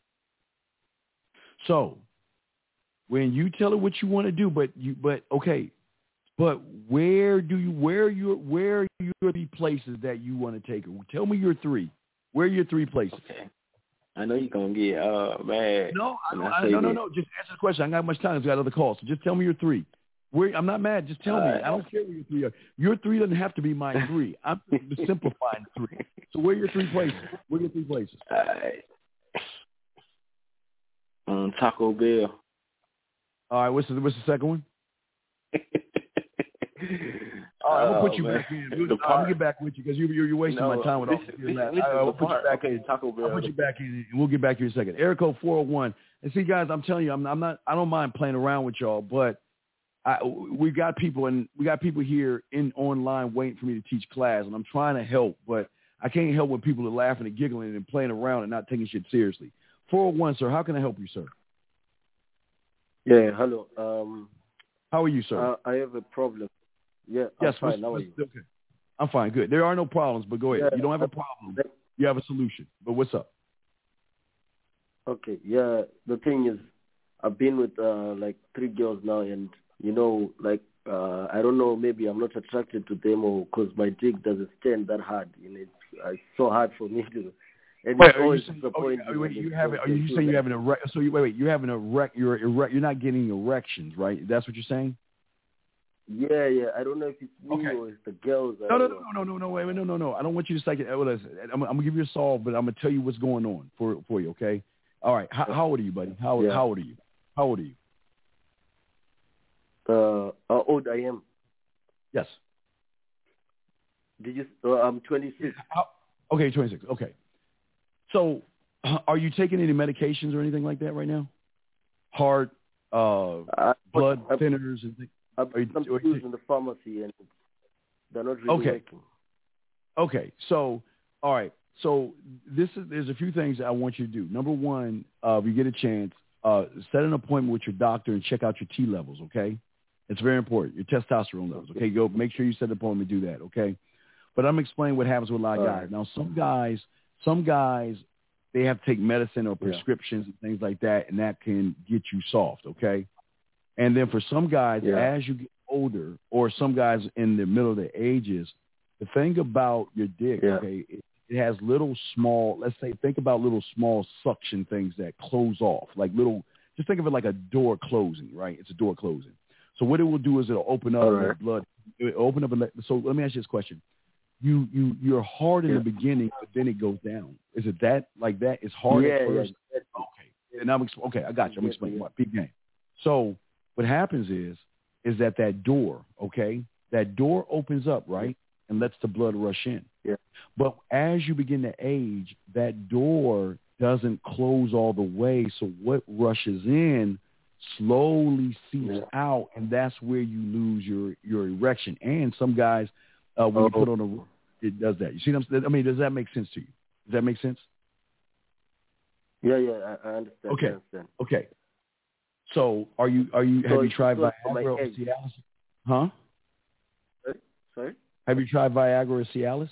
So, when you tell her what you want to do, but where are your 3 places that you want to take her? Tell me your 3. Where are your 3 places? Okay. I know you're going to get mad. No. Just answer the question. I got much time. I got other calls. So just tell me your 3. I'm not mad. Just tell me. I don't care where your 3 are. Your 3 doesn't have to be my 3. I'm simplifying 3. So where are your 3 places? Where are your 3 places? All right. Taco Bell. All right. What's the second one? All right, I'm gonna put you back in. I'm gonna get back with you because you're wasting my time with all this. I'll put you back in. Taco Bell. I'll put you back in, and we'll get back here in a second. Area code 401. And see, guys, I'm telling you, I don't mind playing around with y'all, but we got people here online waiting for me to teach class, and I'm trying to help, but I can't help when people are laughing and giggling and playing around and not taking shit seriously. 401, sir. How can I help you, sir? Yeah, hello. How are you, sir? I have a problem. Yeah, yes, I'm fine. How are you? Okay. I'm fine. Good. There are no problems, but go ahead. Yeah, you don't have a problem. You have a solution. But what's up? Okay. Yeah, the thing is, I've been with like 3 girls now, and I don't know, maybe I'm not attracted to them, or because my dick doesn't stand that hard. It's so hard for me to. And wait, it's always disappointing. You saying you have an erect? So you have an erect. You're erect. You're not getting erections, right? That's what you're saying. Yeah. I don't know if it's me or it's the girls. No. Wait, no. I don't want you to say it. I'm gonna give you a solve, but I'm gonna tell you what's going on for you. Okay. All right. How old are you, buddy? How old are you? How old are you? How old I am? Yes. Did you? I'm 26. Okay, 26. Okay. So, are you taking any medications or anything like that right now? Heart, blood thinners, and things. I'm in the pharmacy, and they're not really working. Okay. So, all right. So there's a few things I want you to do. Number one, if you get a chance, set an appointment with your doctor and check out your T levels. Okay. It's very important. Your testosterone levels. Okay. Go make sure you set an appointment and do that. Okay. But I'm explaining what happens with a lot of guys. Now, some guys, they have to take medicine or prescriptions and things like that, and that can get you soft. Okay. And then for some guys, as you get older, or some guys in the middle of the ages, the thing about your dick, it has little small, let's say, think about little small suction things that close off, like little, just think of it like a door closing, right? It's a door closing. So what it will do is it'll open up the blood. It'll open up. So let me ask you this question. You're hard in the beginning, but then it goes down. Is it that, like that? It's hard at first? Yeah. Okay. And I got you. I'm explaining what big game. So what happens is that door, that door opens up, right? And lets the blood rush in. Yeah. But as you begin to age, that door doesn't close all the way. So what rushes in slowly seeps out, and that's where you lose your erection. And some guys, when you put on a, it does that. You see what I'm saying? I mean, does that make sense to you? Does that make sense? Yeah, I understand. Okay. I understand. Okay. So have you tried Viagra or Cialis? Huh? Sorry? Have you tried Viagra or Cialis?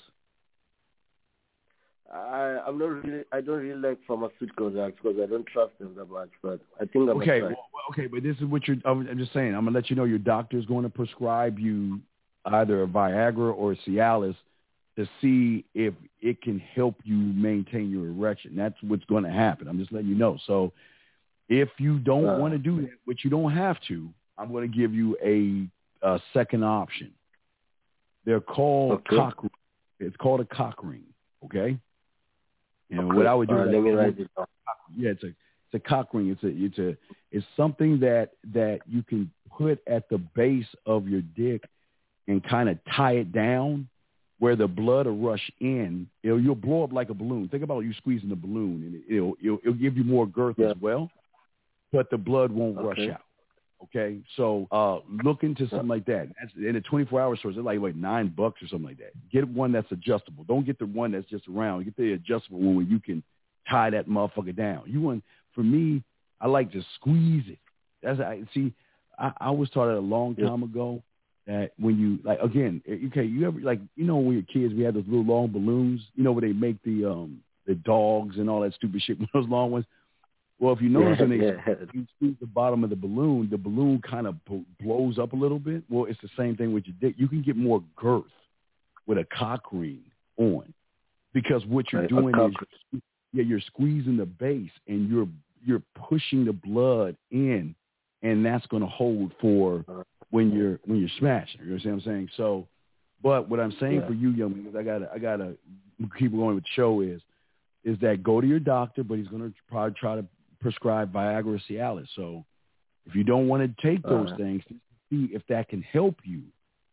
I'm not really. I don't really like pharmaceuticals because I don't trust them that much. But I think I'm okay. But this is what I'm just saying. I'm gonna let you know your doctor is going to prescribe you either a Viagra or a Cialis to see if it can help you maintain your erection. That's what's going to happen. I'm just letting you know. So if you don't want to do that, which you don't have to, I'm going to give you a second option. They're called cock ring. It's called a cock ring. Okay. And what I would do is let me write it down. Yeah, it's a cock ring. It's something that you can put at the base of your dick and kind of tie it down where the blood will rush in. You'll blow up like a balloon. Think about you squeezing the balloon, and it'll give you more girth as well, but the blood won't rush out. Okay, so look into something like that. That's in a 24-hour stores. They're like $9 or something like that. Get one that's adjustable. Don't get the one that's just around. Get the adjustable one where you can tie that motherfucker down. For me, I like to squeeze it. I was taught it a long time ago that when you you ever when you're kids, we had those little long balloons. Where they make the dogs and all that stupid shit with those long ones. Well, if you notice when you squeeze the bottom of the balloon kind of blows up a little bit. Well, it's the same thing with your dick. You can get more girth with a cock ring on because what you're doing is you're squeezing the base and you're pushing the blood in, and that's going to hold for when you're smashing. You know what I'm saying? So, but what I'm saying for you, young man, I gotta keep going with the show is that go to your doctor, but he's going to probably try to prescribe Viagra or Cialis. So if you don't want to take those things, see if that can help you,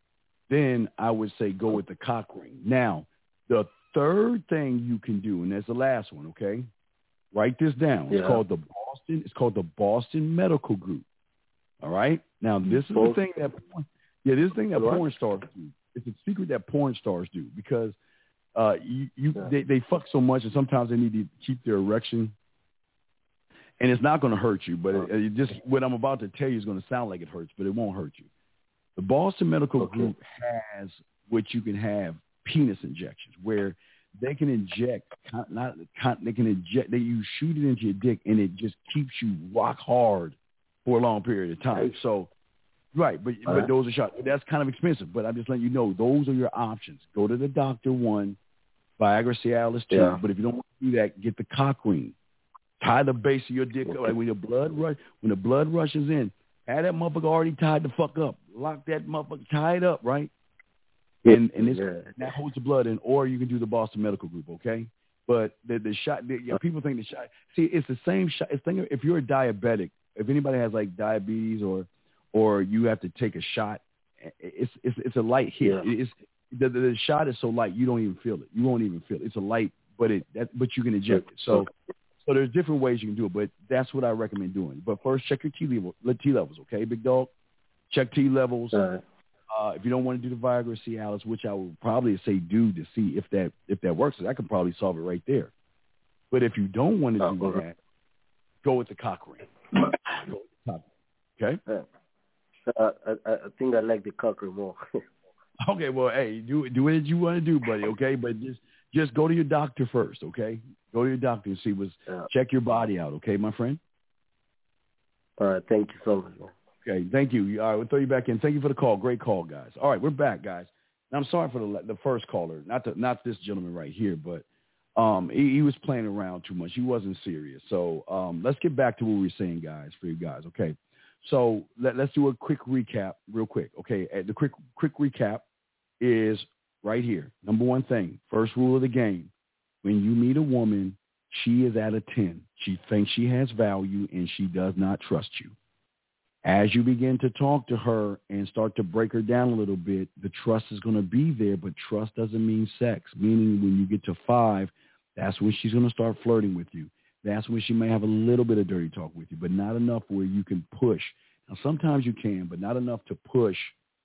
then I would say go with the cock ring. Now, the third thing you can do, and that's the last one, okay? Write this down. Yeah. It's called the Boston Medical Group. All right? Now, this is the thing that porn stars do. It's a secret that porn stars do because they fuck so much and sometimes they need to keep their erection. And it's not going to hurt you, but it just what I'm about to tell you is going to sound like it hurts, but it won't hurt you. The Boston Medical Group has what you can have penis injections where they can inject, you shoot it into your dick and it just keeps you rock hard for a long period of time. So, right, but those are shots. That's kind of expensive, but I'm just letting you know those are your options. Go to the doctor, one, Viagra, Cialis, two. Yeah. But if you don't want to do that, get the cock ring. Tie the base of your dick up. Like when the blood rushes in, have that motherfucker already tied the fuck up. Lock that motherfucker, tie it up, right? And that holds the blood in, or you can do the Boston Medical Group, okay? But the shot, people think the shot. See, it's the same shot. If you're a diabetic, if anybody has like diabetes or you have to take a shot, it's a light hit. Yeah. The shot is so light you don't even feel it. You won't even feel it. It's a light, but you can inject it. So there's different ways you can do it, but that's what I recommend doing. But first, check your T levels, okay, big dog? Check T levels. If you don't want to do the Viagra Cialis, which I would probably say do to see if that works, I could probably solve it right there. But if you don't want to do that, go with the cock ring. Okay? I think I like the cock ring more. Okay, well, hey, do what you want to do, buddy, okay? But just go to your doctor first, okay? Go to your doctor and see check your body out, okay, my friend? All right, thank you so much. Okay, thank you. All right, we'll throw you back in. Thank you for the call. Great call, guys. All right, we're back, guys. Now, I'm sorry for the first caller, not this gentleman right here, but he was playing around too much. He wasn't serious. So let's get back to what we were saying, guys, for you guys, okay? So let's do a quick recap real quick, okay? The quick recap is right here. Number one thing, first rule of the game. When you meet a woman, she is at a 10. She thinks she has value, and she does not trust you. As you begin to talk to her and start to break her down a little bit, the trust is going to be there, but trust doesn't mean sex, meaning when you get to 5, that's when she's going to start flirting with you. That's when she may have a little bit of dirty talk with you, but not enough where you can push. Now, sometimes you can, but not enough to push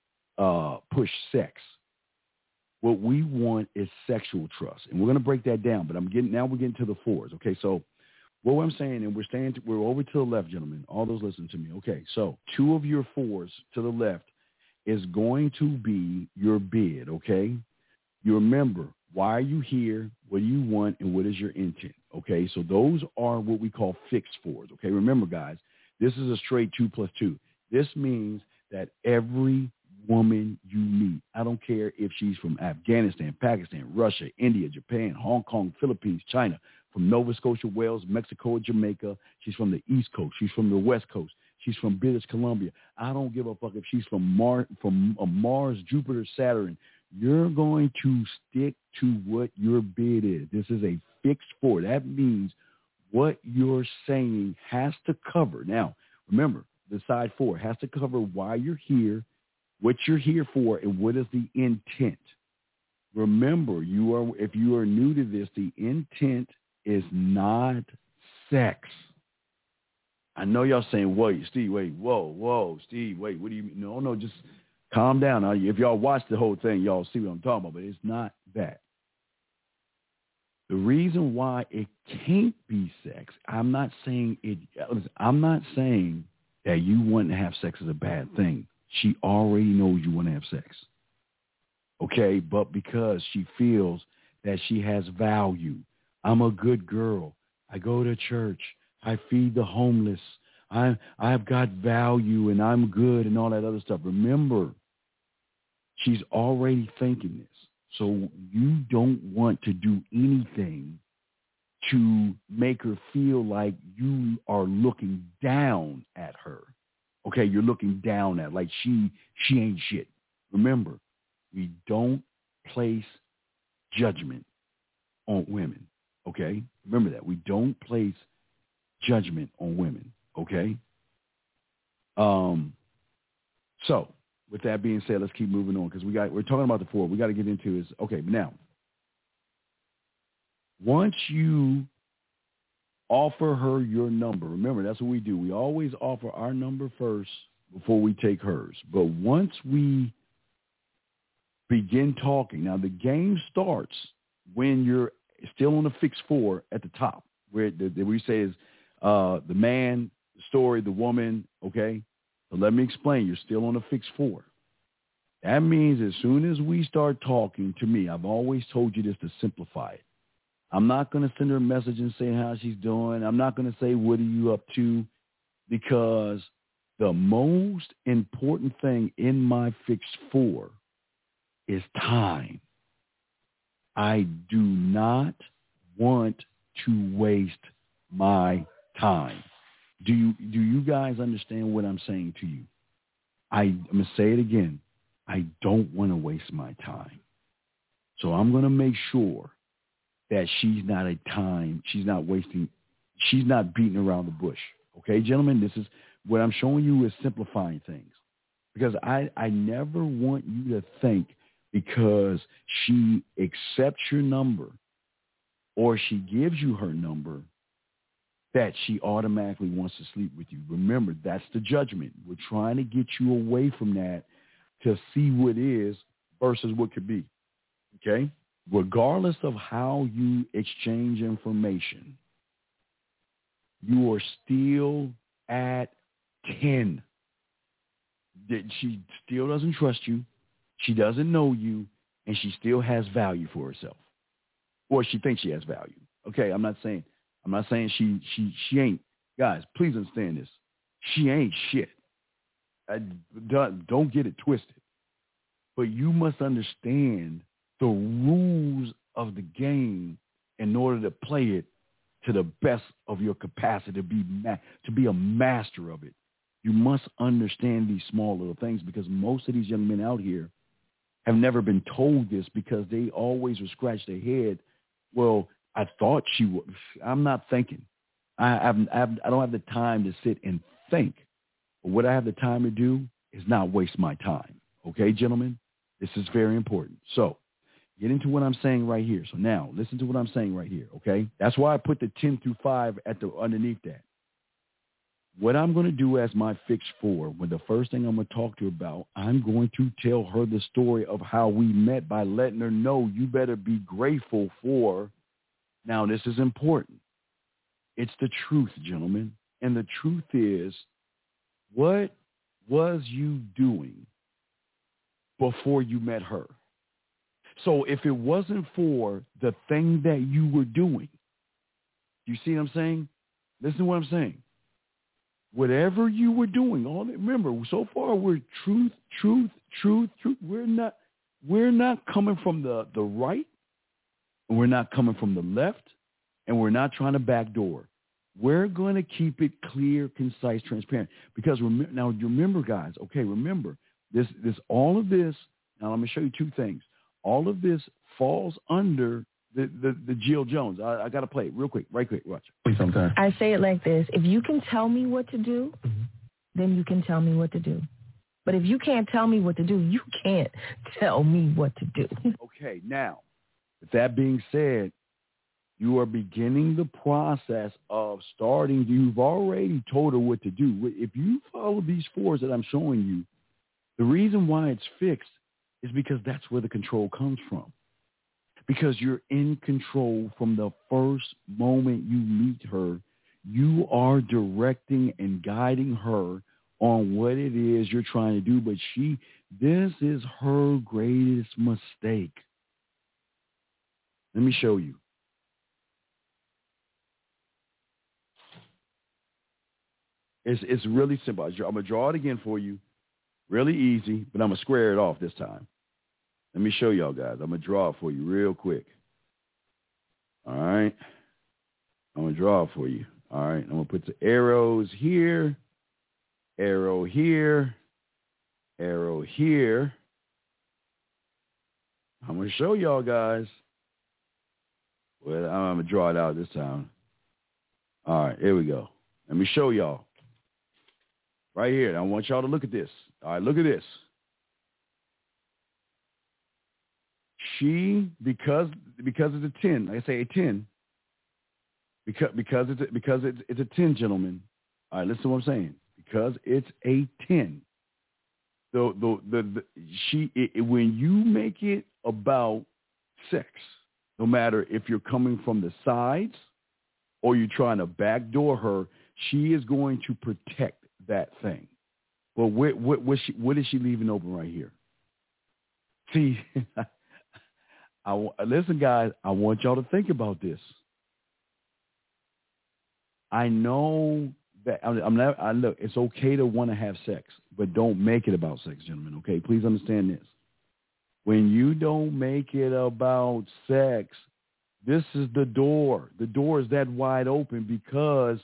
sex. What we want is sexual trust, and we're going to break that down, but we're getting to the 4s, okay? So what I'm saying, and we're over to the left, gentlemen, all those listening to me, okay? So 2 of your 4s to the left is going to be your bid, okay? You remember, why are you here, what do you want, and what is your intent, okay? So those are what we call fixed 4s, okay? Remember, guys, this is a straight 2 plus 2. This means that every woman you meet, I don't care if she's from Afghanistan, Pakistan, Russia, India, Japan, Hong Kong, Philippines, China, from Nova Scotia, Wales, Mexico, or Jamaica. She's from the East Coast. She's from the West Coast. She's from British Columbia. I don't give a fuck if she's from Mars, Jupiter, Saturn. You're going to stick to what your bid is. This is a fixed 4. That means what you're saying has to cover. Now, remember, the side 4 has to cover why you're here, what you're here for, and what is the intent. Remember, if you are new to this, the intent is not sex. I know y'all saying, wait, Steve, wait, whoa, Steve, wait, what do you mean? No, just calm down. Now, if y'all watch the whole thing, y'all see what I'm talking about, but it's not that. The reason why it can't be sex, I'm not saying that you want to have sex is a bad thing. She already knows you want to have sex. Okay, but because she feels that she has value. I'm a good girl. I go to church. I feed the homeless. I've got value and I'm good and all that other stuff. Remember, she's already thinking this. So you don't want to do anything to make her feel like you are looking down at her. Okay, you're looking down at like she ain't shit. Remember, we don't place judgment on women. Okay? Remember that. We don't place judgment on women. Okay? So with that being said, let's keep moving on because we're talking about the 4. We got to get into is okay. Now, once you offer her your number, remember that's what we do. We always offer our number first before we take hers. But once we begin talking, now the game starts when you're still on the fixed 4 at the top, where we say is the man, the story, the woman. Okay, so let me explain. You're still on the fixed 4. That means as soon as we start talking, to me, I've always told you this to simplify it. I'm not going to send her a message and say how she's doing. I'm not going to say, what are you up to? Because the most important thing in my fixed 4 is time. I do not want to waste my time. Do you guys understand what I'm saying to you? I'm going to say it again. I don't want to waste my time. So I'm going to make sure that she's not beating around the bush. Okay, gentlemen, this is what I'm showing you is simplifying things. Because I never want you to think because she accepts your number or she gives you her number that she automatically wants to sleep with you. Remember, that's the judgment. We're trying to get you away from that to see what is versus what could be. Okay? Regardless of how you exchange information, you are still at 10. She still doesn't trust you. She doesn't know you, and she still has value for herself, or she thinks she has value. Okay, I'm not saying she ain't. Guys, please understand this. She ain't shit. Don't get it twisted. But you must understand the rules of the game in order to play it to the best of your capacity to be a master of it. You must understand these small little things because most of these young men out here have never been told this because they always will scratch their head. Well, I thought she was. I'm not thinking. I don't have the time to sit and think. But what I have the time to do is not waste my time. Okay, gentlemen? This is very important. So get into what I'm saying right here. So now listen to what I'm saying right here, okay? That's why I put the 10 through 5 underneath that. What I'm going to do as my fixed 4, when the first thing I'm going to talk to her about, I'm going to tell her the story of how we met by letting her know you better be grateful for. Now, this is important. It's the truth, gentlemen. And the truth is, what was you doing before you met her? So if it wasn't for the thing that you were doing, you see what I'm saying? Listen to what I'm saying. Whatever you were doing, remember, so far we're truth. We're not coming from the right, and we're not coming from the left, and we're not trying to backdoor. We're going to keep it clear, concise, transparent. Because remember, guys, okay, remember, this all of this, now I'm going to show you 2 things. All of this falls under the Jill Jones. I got to play it real quick, right quick. Watch. Sometimes. I say it like this. If you can tell me what to do, then you can tell me what to do. But if you can't tell me what to do, you can't tell me what to do. Okay, now, with that being said, you are beginning the process of starting. You've already told her what to do. If you follow these 4s that I'm showing you, the reason why it's fixed is because that's where the control comes from. Because you're in control from the first moment you meet her. You are directing and guiding her on what it is you're trying to do. But this is her greatest mistake. Let me show you. It's really simple. I'm going to draw it again for you. Really easy, but I'm going to square it off this time. Let me show y'all, guys. I'm going to draw it for you real quick. All right. I'm going to draw it for you. All right. I'm going to put the arrows here, arrow here, arrow here. I'm going to show y'all, guys. Well, I'm going to draw it out this time. All right. Here we go. Let me show y'all. Right here. I want y'all to look at this. All right. Look at this. because it's a 10, like I say a 10, because it's a 10, gentlemen. All right, listen to what I'm saying. Because it's a 10. When you make it about sex, no matter if you're coming from the sides or you're trying to backdoor her, she is going to protect that thing. But what is she leaving open right here? See, listen, guys, I want y'all to think about this. I know that look, it's okay to want to have sex, but don't make it about sex, gentlemen, okay? Please understand this. When you don't make it about sex, this is the door. The door is that wide open because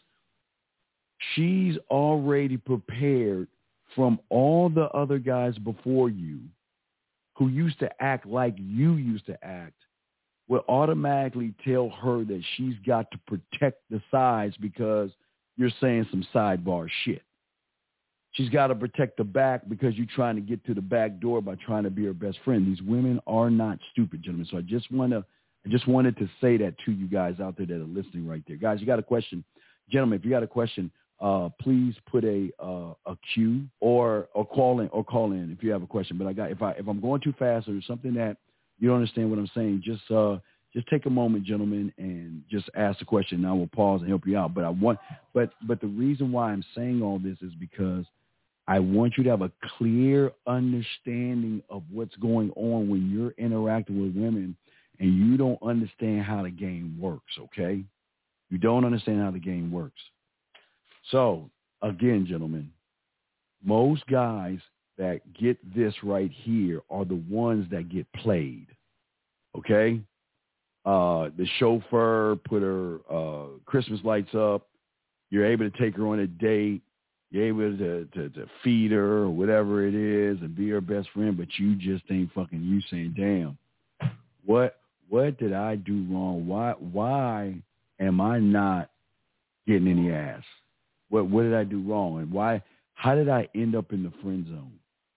she's already prepared from all the other guys before you who used to act like you used to act, will automatically tell her that she's got to protect the sides because you're saying some sidebar shit. She's got to protect the back because you're trying to get to the back door by trying to be her best friend. These women are not stupid, gentlemen. So I just wanted to say that to you guys out there that are listening right there. Guys, you got a question? Gentlemen, if you got a question, please put a Q or call in if you have a question. But if I'm going too fast or there's something that you don't understand what I'm saying, just take a moment, gentlemen, and just ask the question. And I will pause and help you out. But the reason why I'm saying all this is because I want you to have a clear understanding of what's going on when you're interacting with women and you don't understand how the game works, okay? You don't understand how the game works. So, again, gentlemen, most guys that get this right here are the ones that get played, okay? The chauffeur put her Christmas lights up. You're able to take her on a date. You're able to feed her or whatever it is and be her best friend, but you just ain't fucking you saying, damn, what did I do wrong? Why am I not getting any ass? What did I do wrong? And how did I end up in the friend zone?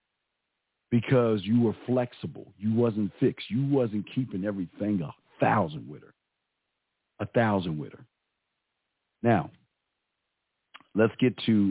Because you were flexible. You wasn't fixed. You wasn't keeping everything 1,000 with her. 1,000 with her. Now, let's get to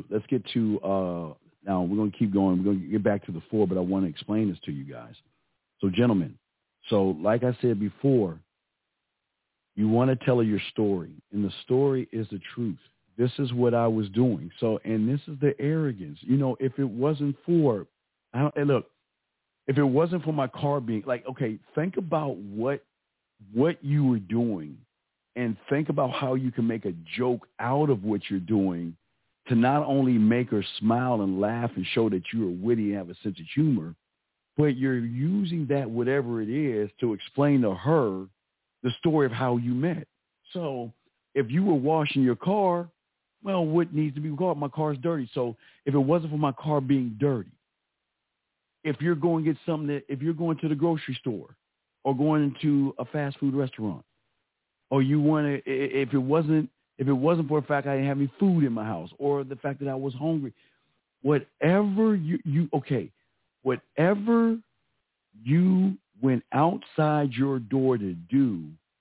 now we're going to keep going. We're going to get back to the 4, but I want to explain this to you guys. So, gentlemen, like I said before, you want to tell her your story, and the story is the truth. This is what I was doing. So, and this is the arrogance. You know, if it wasn't for, if it wasn't for my car being okay, think about what you were doing and think about how you can make a joke out of what you're doing to not only make her smile and laugh and show that you are witty and have a sense of humor, but you're using that, whatever it is, to explain to her the story of how you met. So if you were washing your car, well, what needs to be called? My car's dirty. So if it wasn't for my car being dirty, if you're going to get something, if you're going to the grocery store or going into a fast food restaurant, or you want to, if it wasn't for the fact I didn't have any food in my house or the fact that I was hungry, whatever whatever you went outside your door to do,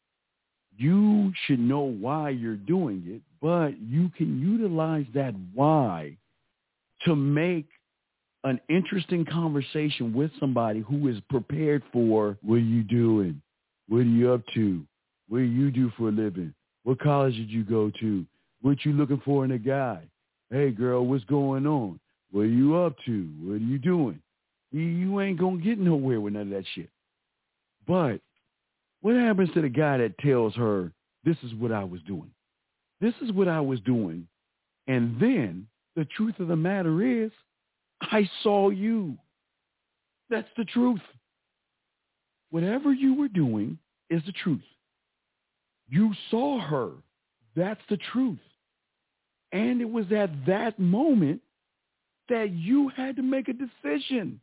you should know why you're doing it, but you can utilize that why to make an interesting conversation with somebody who is prepared for, what are you doing? What are you up to? What do you do for a living? What college did you go to? What you looking for in a guy? Hey, girl, what's going on? What are you up to? What are you doing? You ain't going to get nowhere with none of that shit. But what happens to the guy that tells her, this is what I was doing? This is what I was doing. And then the truth of the matter is, I saw you. That's the truth. Whatever you were doing is the truth. You saw her. That's the truth. And it was at that moment that you had to make a decision.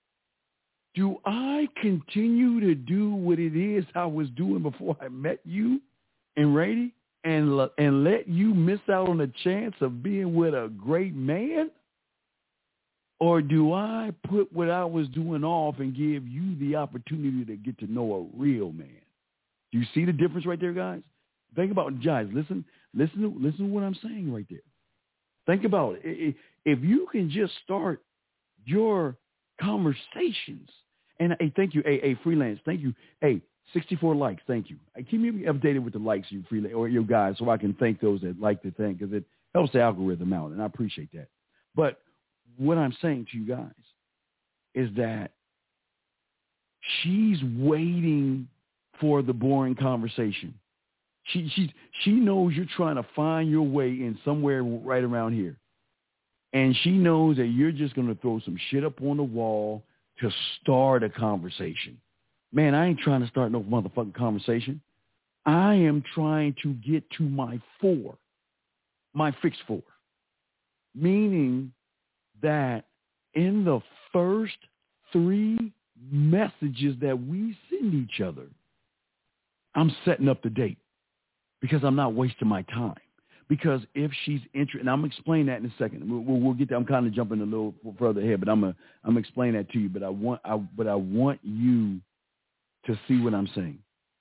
Do I continue to do what it is I was doing before I met you and Rady and let you miss out on a chance of being with a great man? Or do I put what I was doing off and give you the opportunity to get to know a real man? Do you see the difference right there, guys? Think about it, guys. Listen to what I'm saying right there. Think about it. If you can just start your conversations, and hey, thank you, hey, freelance, thank you, hey, 64 likes, thank you. Keep me updated with the likes, you freelance or your guys, so I can thank those that like the thing because it helps the algorithm out, and I appreciate that. But what I'm saying to you guys is that she's waiting for the boring conversation. She knows you're trying to find your way in somewhere right around here. And she knows that you're just going to throw some shit up on the wall to start a conversation. Man, I ain't trying to start no motherfucking conversation. I am trying to get to my fixed four. Meaning that in the first 3 messages that we send each other, I'm setting up the date because I'm not wasting my time. Because if she's interested, and I'm going to explain that in a second. We'll get there. I'm kind of jumping a little further ahead, but I'm gonna explain that to you. But I want you to see what I'm saying.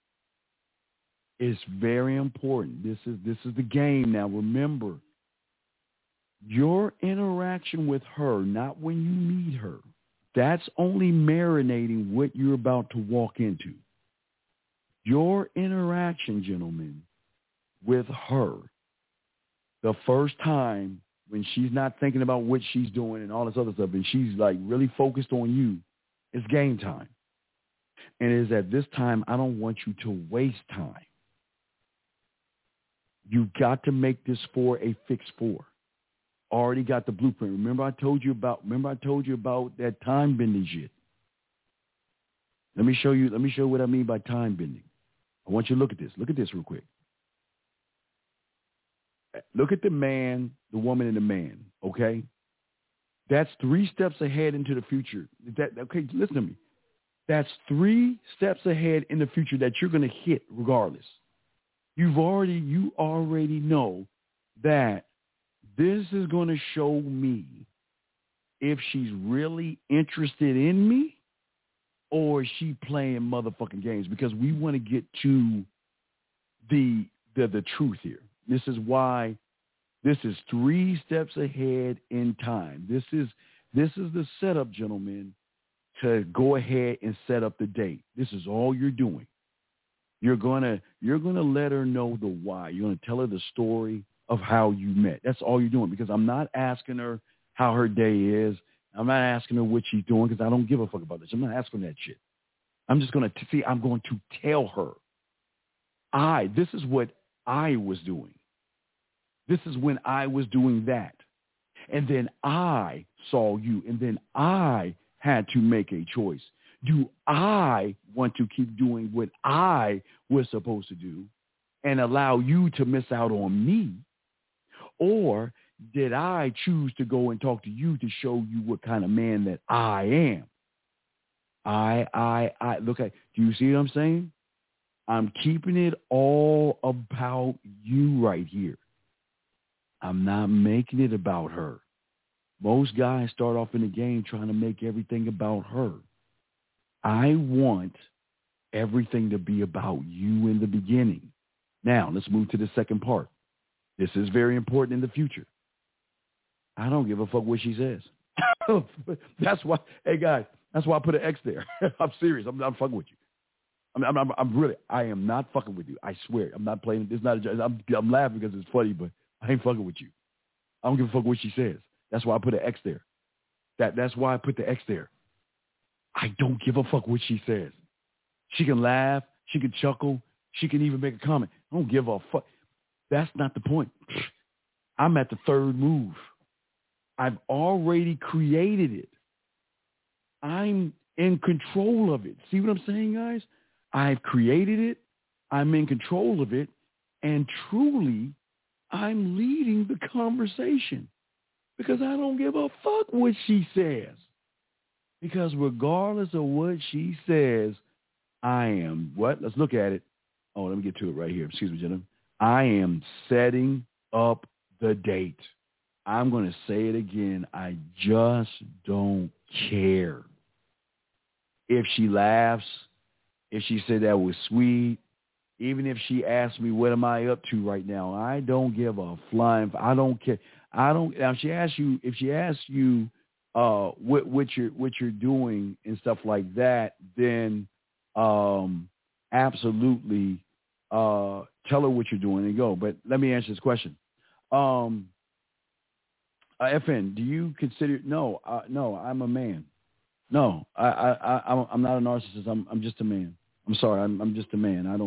It's very important. This is the game now. Remember, your interaction with her, not when you meet her, that's only marinating what you're about to walk into. Your interaction, gentlemen, with her, the first time when she's not thinking about what she's doing and all this other stuff, and she's like really focused on you, it's game time. And it is at this time, I don't want you to waste time. You got to make this for a fixed 4. Already got the blueprint. Remember I told you about that time bending shit. Let me show you what I mean by time bending. I want you to look at this. Look at this real quick. Look at the man, the woman, and the man, okay? That's 3 steps ahead into the future. Okay, listen to me. That's 3 steps ahead in the future that you're going to hit regardless. You already know that this is going to show me if she's really interested in me or is she playing motherfucking games, because we want to get to the truth here. This is why this is 3 steps ahead in time. This is the setup, gentlemen, to go ahead and set up the date. This is all you're doing. You're gonna let her know the why. You're gonna tell her the story of how you met. That's all you're doing, because I'm not asking her how her day is. I'm not asking her what she's doing, because I don't give a fuck about this. I'm not asking that shit. I'm just going to tell her. This is what I was doing. This is when I was doing that. And then I saw you, and then I had to make a choice. Do I want to keep doing what I was supposed to do and allow you to miss out on me? Or did I choose to go and talk to you to show you what kind of man that I am? Look at, do you see what I'm saying? I'm keeping it all about you right here. I'm not making it about her. Most guys start off in the game trying to make everything about her. I want everything to be about you in the beginning. Now, let's move to the second part. This is very important in the future. I don't give a fuck what she says. That's why, hey guys, that's why I put an X there. I'm serious. I'm not fucking with you. I am not fucking with you. I swear. I'm not playing. It's not a joke. I'm laughing because it's funny, but I ain't fucking with you. I don't give a fuck what she says. That's why I put an X there. That's why I put the X there. I don't give a fuck what she says. She can laugh. She can chuckle. She can even make a comment. I don't give a fuck. That's not the point. I'm at the third move. I've already created it. I'm in control of it. See what I'm saying, guys? I've created it. I'm in control of it. And truly, I'm leading the conversation because I don't give a fuck what she says. Because regardless of what she says, I am what? Let's look at it. Oh, let me get to it right here. Excuse me, gentlemen. I am setting up the date. I'm going to say it again. I just don't care. If she laughs, if she said that was sweet, even if she asks me, what am I up to right now? I don't give a flying. I don't care. Now, if she asks you, what you're doing and stuff like that, then, absolutely, tell her what you're doing and go. But let me answer this question. FN, do you consider? No, I'm a man. No, I'm not a narcissist. I'm just a man. I'm sorry. I'm just a man. I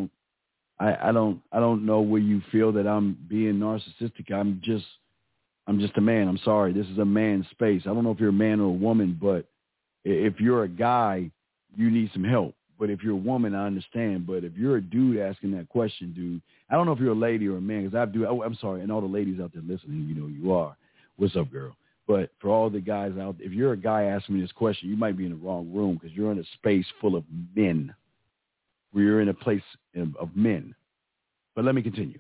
don't know where you feel that I'm being narcissistic. I'm just a man. I'm sorry. This is a man's space. I don't know if you're a man or a woman, but if you're a guy, you need some help. But if you're a woman, I understand. But if you're a dude asking that question, dude, I don't know if you're a lady or a man, because I'm sorry, and all the ladies out there listening, you know you are. What's up, girl? But for all the guys out there, if you're a guy asking me this question, you might be in the wrong room, because you're in a space full of men. We're in a place of men. But let me continue.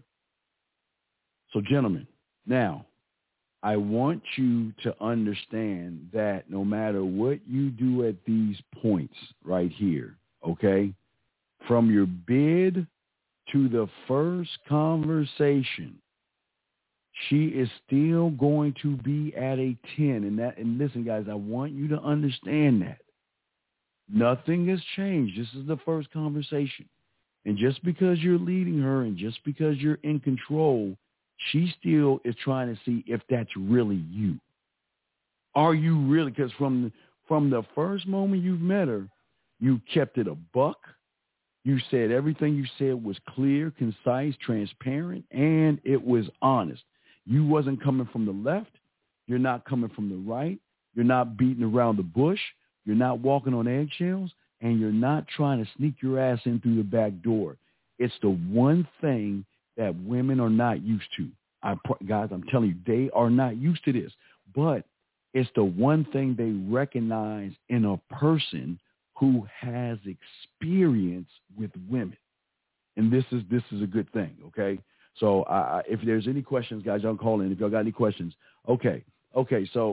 So, gentlemen, now, I want you to understand that no matter what you do at these points right here, okay, from your bid to the first conversation, she is still going to be at a 10. And listen, guys, I want you to understand that. Nothing has changed. This is the first conversation. And just because you're leading her and just because you're in control, she still is trying to see if that's really you. Are you really? Because from the first moment you've met her, you kept it a buck. You said everything you said was clear, concise, transparent, and it was honest. You wasn't coming from the left. You're not coming from the right. You're not beating around the bush. You're not walking on eggshells, and you're not trying to sneak your ass in through the back door. It's the one thing that women are not used to. Guys, I'm telling you, they are not used to this. But it's the one thing they recognize in a person who has experience with women. And this is a good thing, okay? So if there's any questions, guys, y'all call in. If y'all got any questions, okay. So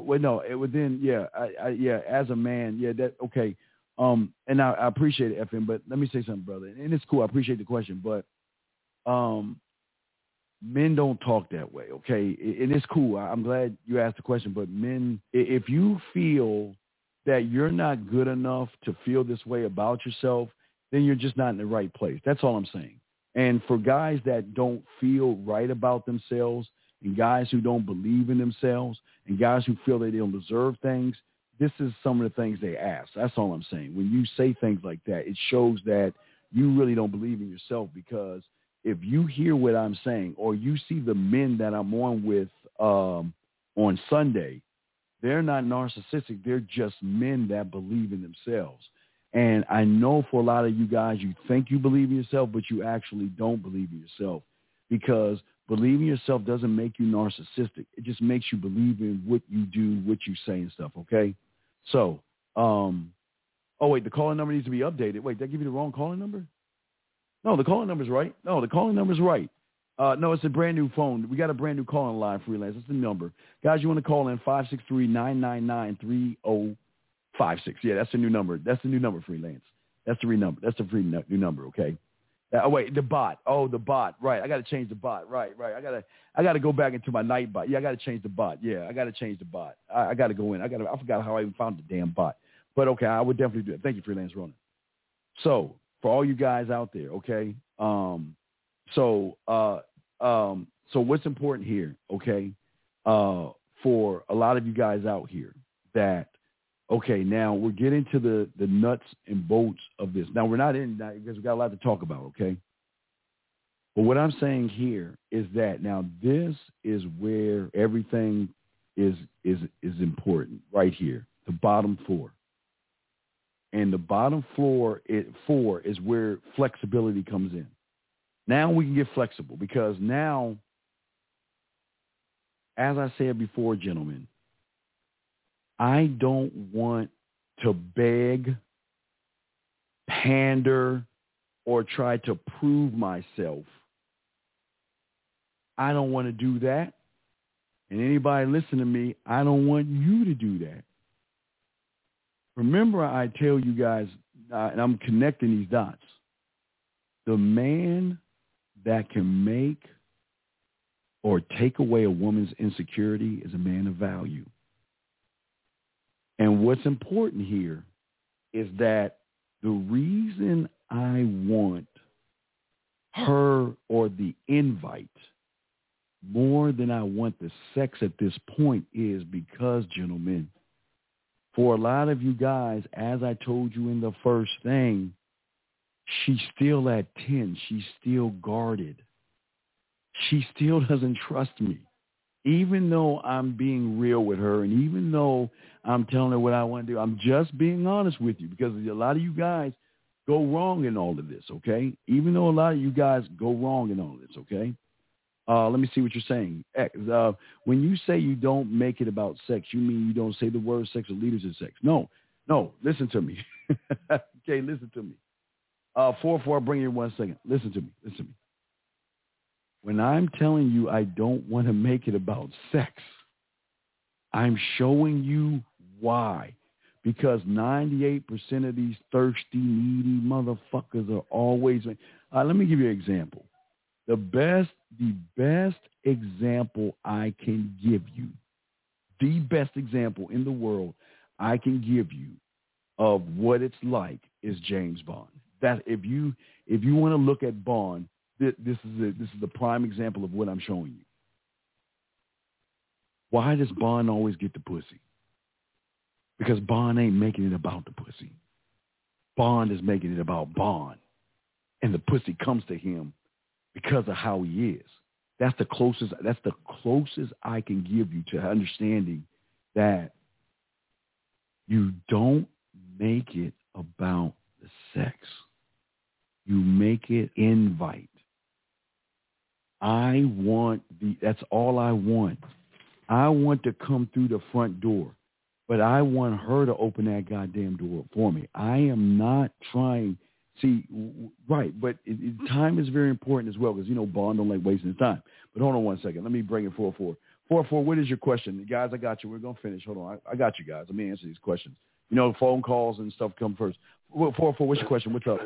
as a man, that okay. And I appreciate it, FM. But let me say something, brother. And it's cool. I appreciate the question, but men don't talk that way, okay? And it's cool. I'm glad you asked the question. But men, if you feel that you're not good enough to feel this way about yourself, then you're just not in the right place. That's all I'm saying. And for guys that don't feel right about themselves, and guys who don't believe in themselves, and guys who feel that they don't deserve things, this is some of the things they ask. That's all I'm saying. When you say things like that, it shows that you really don't believe in yourself, because if you hear what I'm saying, or you see the men that I'm on with on Sunday, they're not narcissistic. They're just men that believe in themselves. And I know for a lot of you guys, you think you believe in yourself, but you actually don't believe in yourself, because believing in yourself doesn't make you narcissistic. It just makes you believe in what you do, what you say and stuff, okay? So, the calling number needs to be updated. Wait, did I give you the wrong calling number? No, the calling number's right. No, the calling number's right. No, it's a brand new phone. We got a brand new calling line, Freelance. That's the number. Guys, you want to call in 563-999-3056. Yeah, that's the new number. That's the new number, Freelance. That's the number. That's the new number, okay? The bot. Oh, the bot. Right. I got to change the bot. Right. I got to go back into my night bot. Yeah, I got to change the bot. Yeah, I got to change the bot. I got to go in. I forgot how I even found the damn bot. But okay, I would definitely do it. Thank you, Freelance Ronan. So for all you guys out there, okay. So what's important here, okay? For a lot of you guys out here that, okay, now we're getting to the nuts and bolts of this. Now, we're not in that because we got a lot to talk about, okay? But what I'm saying here is that now this is where everything is important right here, the bottom floor. And the bottom floor, 4, is where flexibility comes in. Now we can get flexible, because now, as I said before, gentlemen, I don't want to beg, pander, or try to prove myself. I don't want to do that. And anybody listen to me, I don't want you to do that. Remember, I tell you guys, and I'm connecting these dots, the man that can make or take away a woman's insecurity is a man of value. And what's important here is that the reason I want her or the invite more than I want the sex at this point is because, gentlemen, for a lot of you guys, as I told you in the first thing, she's still at 10. She's still guarded. She still doesn't trust me. Even though I'm being real with her and even though I'm telling her what I want to do, I'm just being honest with you because a lot of you guys go wrong in all of this, okay? Even though a lot of you guys go wrong in all of this, okay? Let me see what you're saying. When you say you don't make it about sex, you mean you don't say the word sex or leaders of sex. No, listen to me. Okay, listen to me. 4-4, I'll bring you in 1 second. Listen to me. When I'm telling you I don't want to make it about sex, I'm showing you why. Because 98% of these thirsty, needy motherfuckers are always... let me give you an example. The best example I can give you, the best example in the world I can give you of what it's like is James Bond. That if you want to look at Bond, this is the prime example of what I'm showing you. Why does Bond always get the pussy? Because Bond ain't making it about the pussy. Bond is making it about Bond. And the pussy comes to him because of how he is. That's the closest I can give you to understanding that you don't make it about the sex. You make it invite. That's all I want. I want to come through the front door, but I want her to open that goddamn door for me. I am not trying. See, right, but time is very important as well because, Bond don't like wasting his time. But hold on 1 second. Let me bring it 4-4. 4-4, what is your question? Guys, I got you. We're going to finish. Hold on. I got you guys. Let me answer these questions. Phone calls and stuff come first. 4-4, what's your question? What's up?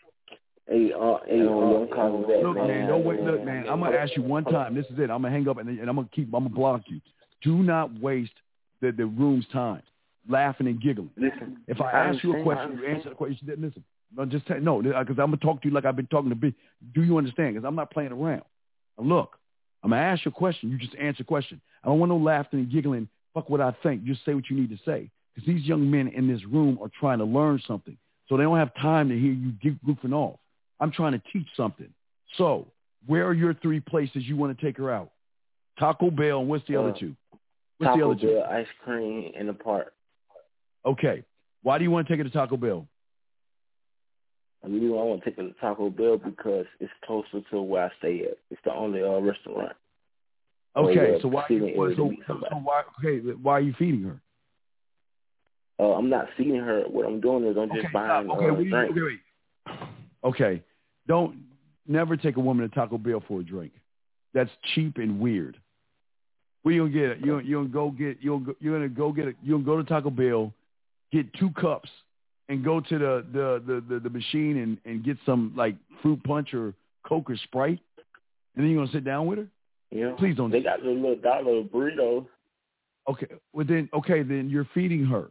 Don't call me back, look, man. Don't wait. Look, man. I'm gonna ask you one time. This is it. I'm gonna hang up and I'm gonna block you. Do not waste the room's time laughing and giggling. Listen, if I ask you a question, you answer the question. You didn't listen. No, just no, because I'm gonna talk to you like I've been talking to B. Do you understand? Because I'm not playing around. Now, look, I'm gonna ask you a question. You just answer the question. I don't want no laughing and giggling. Fuck what I think. Just say what you need to say. Because these young men in this room are trying to learn something, so they don't have time to hear you goofing off. I'm trying to teach something. So, where are your 3 places you want to take her out? Taco Bell, and what's the other 2? What's the other 2? Taco Bell, ice cream, in the park. Okay. Why do you want to take her to Taco Bell? I want to take her to Taco Bell because it's closer to where I stay at. It's the only restaurant. Okay, so why are you feeding her? I'm not feeding her. What I'm doing is I'm just buying drinks. Okay, don't never take a woman to Taco Bell for a drink. That's cheap and weird. Where you gonna get it? You're gonna go to Taco Bell, get 2 cups, and go to the machine and get some like fruit punch or Coke or Sprite, and then you're gonna sit down with her. Yeah, please don't. They got the little dollar burritos. Okay, well then you're feeding her.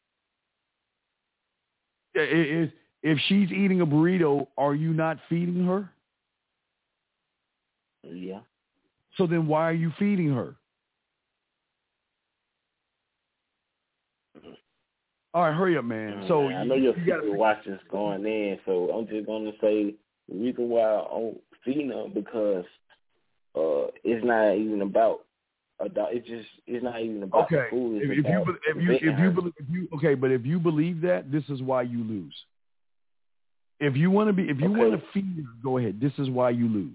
If she's eating a burrito, are you not feeding her? Yeah. So then why are you feeding her? All right, hurry up, man. So I know your people watching's going in, so I'm just going to say the reason why I'm feeding her because it's not even about it's not even about the food. But if you believe that, this is why you lose. If you want to feed her, go ahead. This is why you lose.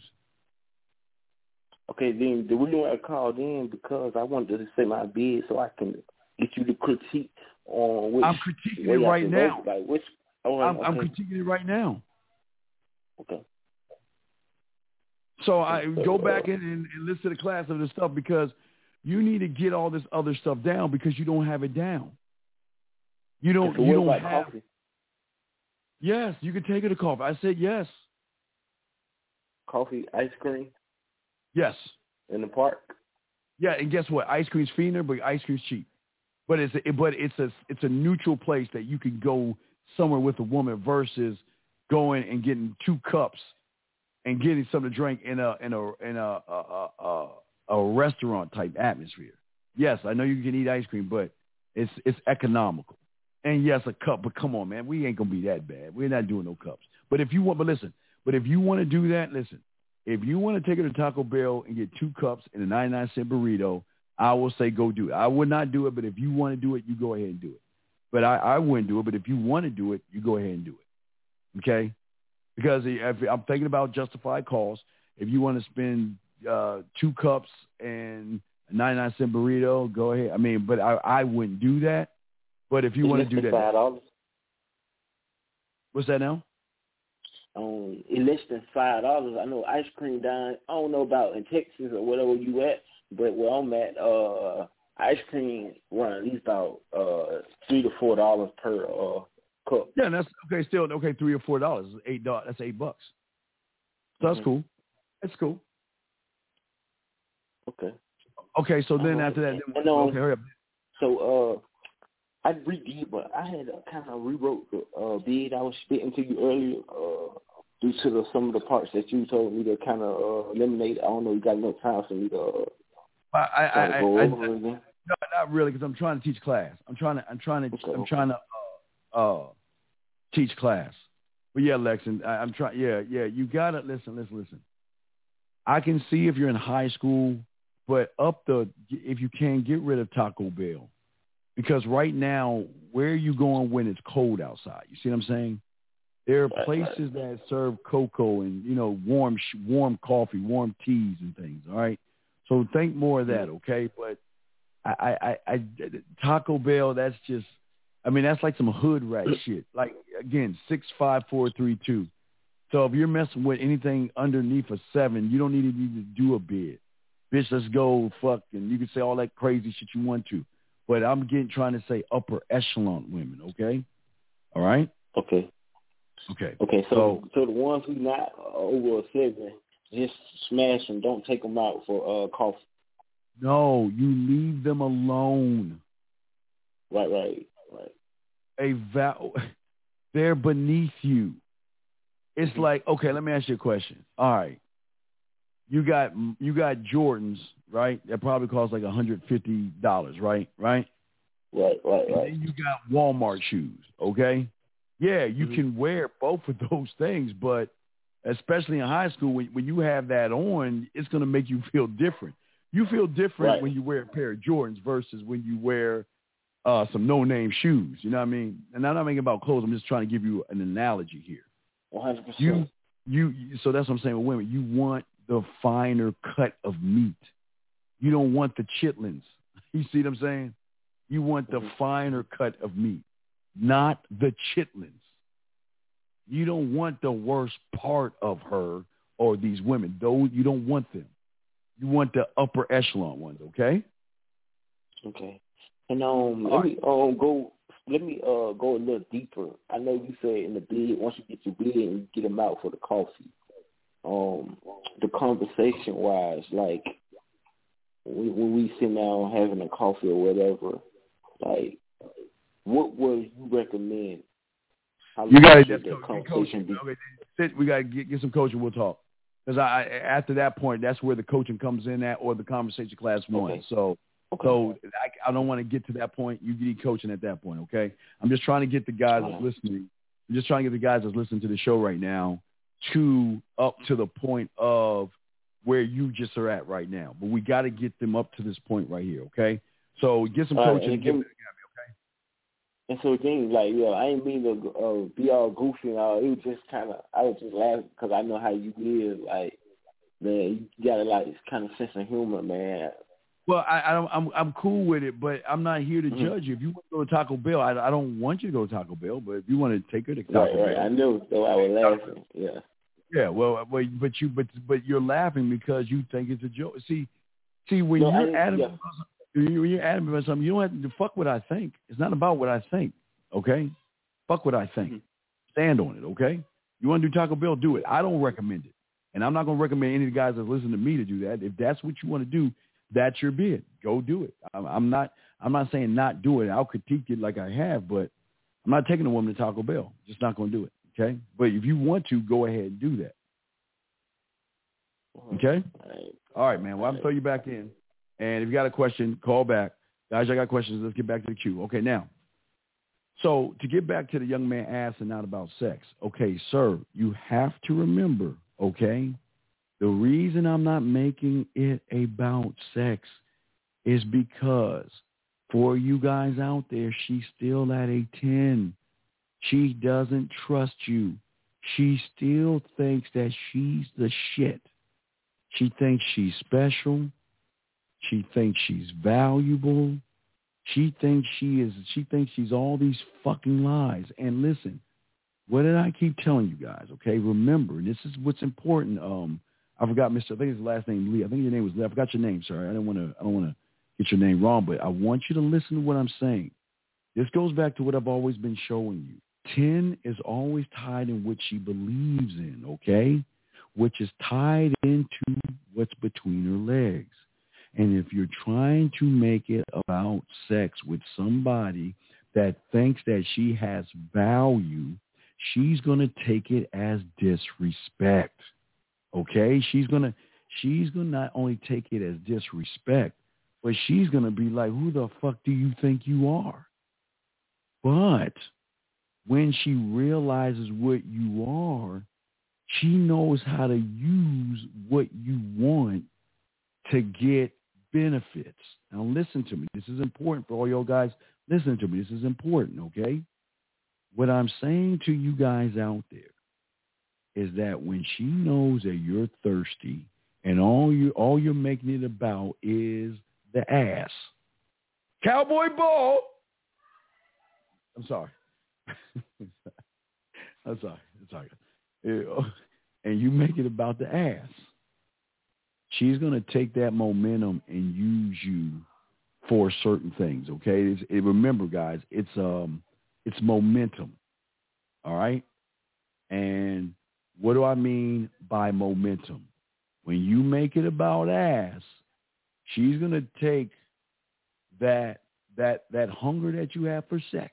Okay, then the reason why I called in because I wanted to say my bid so I can get you to critique on which. I'm critiquing it right now. I'm critiquing it right now. Okay. So I go back in and listen to the class of this stuff because You need to get all this other stuff down because you don't have it down. You don't have coffee? Yes, you can take her to coffee. I said yes. Coffee, ice cream? Yes. In the park? Yeah, and guess what? Ice cream's fiender, but ice cream's cheap. But it's a neutral place that you can go somewhere with a woman versus going and getting 2 cups and getting something to drink in a restaurant type atmosphere. Yes, I know you can eat ice cream, but it's economical. And yes, a cup, but come on, man, we ain't gonna be that bad. We're not doing no cups. But if you want to do that, listen. If you want to take her to Taco Bell and get 2 cups and a 99-cent burrito, I will say go do it. I would not do it, but if you want to do it, you go ahead and do it. But I wouldn't do it. But if you want to do it, you go ahead and do it. Okay? Because if I'm thinking about justified costs. If you want to spend 2 cups and a 99-cent burrito, go ahead. I mean, but I wouldn't do that. But if you want to do that, $5. What's that now? It's less than $5. I know ice cream down. I don't know about in Texas or whatever you at, but where I'm at, ice cream run at least about $3 to $4 per cup. Yeah, and that's okay. Still okay. $3 or $4 is $8. That's $8. So that's cool. That's cool. Okay. Okay. So then after that, okay, hurry up. So I redid, but I had kind of rewrote the bid I was spitting to you earlier due to some of the parts that you told me to kind of eliminate. I don't know if you got enough time for me to go over again. No, not really, because I'm trying to teach class. I'm trying to teach class. But yeah, Lex, and I'm trying. Yeah. You gotta listen. I can see if you're in high school, but if you can, get rid of Taco Bell. Because right now, where are you going when it's cold outside? You see what I'm saying? There are places that serve cocoa and, warm coffee, warm teas and things, all right? So think more of that, okay? But I Taco Bell, that's just, that's like some hood rat shit. Like, again, 6'5", 4'3", 2". So if you're messing with anything underneath a 7, you don't need to do a bid. Bitch, let's go fuck, and you can say all that crazy shit you want to. But I'm trying to say upper echelon women, okay? All right? Okay. So the ones who not over a 7, just smash them. Don't take them out for coffee. No, you leave them alone. Right. They're beneath you. It's like, okay, let me ask you a question. All right. You got Jordans, right? That probably cost like $150, right? Right. And then you got Walmart shoes, okay? Yeah, you can wear both of those things, but especially in high school, when you have that on, it's going to make you feel different. You feel different when you wear a pair of Jordans versus when you wear some no-name shoes. You know what I mean? And I'm not making about clothes. I'm just trying to give you an analogy here. 100%. So that's what I'm saying with women. You want the finer cut of meat. You don't want the chitlins. You see what I'm saying? You want the finer cut of meat, not the chitlins. You don't want the worst part of her or these women. Though you don't want them. You want the upper echelon ones, okay? Okay. And let me go a little deeper. I know you said in the bid, once you get your bid and you get them out for the coffee. The conversation wise, like when we sit down having a coffee or whatever, like what would you recommend? You got to get coaching. Okay, we got to get some coaching. We'll talk. Because after that point, that's where the coaching comes in at, or the conversation class 1. Okay. So I don't want to get to that point. You need coaching at that point, okay? I'm just trying to get the guys that's listening. I'm just trying to get the guys that's listening to the show right now up to the point of where you just are at right now. But we got to get them up to this point right here, okay? So get some coaching and give it to me, okay? And so again, like, I ain't mean to be all goofy and all. It was just kind of, I was just laughing because I know how you live. Like, man, you got to like kind of sense of humor, man. Well, I'm cool with it, but I'm not here to judge you. If you want to go to Taco Bell, I don't want you to go to Taco Bell. But if you want to take her to Taco Bell, I knew, so I was laughing. Yeah. Yeah. Well, but you're laughing because you think it's a joke. See, See, when you're adamant about something, you don't have to fuck what I think. It's not about what I think, okay? Fuck what I think. Stand on it, okay? You want to do Taco Bell, do it. I don't recommend it. And I'm not going to recommend any of the guys that listen to me to do that. If that's what you want to do, that's your bid. Go do it. I'm not saying not do it. I'll critique it like I have, but I'm not taking a woman to Taco Bell. Just not going to do it, okay? But if you want to, go ahead and do that. Okay? All right, man. Well, I'm going to throw you back in. And if you got a question, call back. Guys, I got questions. Let's get back to the queue. Okay, now. So to get back to the young man asking out about sex, okay, sir, you have to remember, okay, the reason I'm not making it about sex is because for you guys out there, she's still at a 10. She doesn't trust you. She still thinks that she's the shit. She thinks she's special. She thinks she's valuable. She thinks she's all these fucking lies. And listen, what did I keep telling you guys? Okay, remember, this is what's important. I forgot, I think his last name Lee. I think your name was Lee. I forgot your name. Sorry, I don't want to get your name wrong, but I want you to listen to what I'm saying. This goes back to what I've always been showing you. 10 is always tied in what she believes in. Okay, which is tied into what's between her legs. And if you're trying to make it about sex with somebody that thinks that she has value, she's going to take it as disrespect. Okay? She's going to not only take it as disrespect, but she's going to be like, who the fuck do you think you are? But when she realizes what you are, she knows how to use what you want to get benefits. Now listen to me. This is important for all y'all guys. Listen to me. This is important, okay? What I'm saying to you guys out there is that when she knows that you're thirsty and all you're making it about is the ass. Cowboy ball. I'm sorry. I'm sorry. And you make it about the ass. She's going to take that momentum and use you for certain things, okay? Remember, guys, it's momentum, all right? And what do I mean by momentum? When you make it about ass, she's going to take that hunger that you have for sex,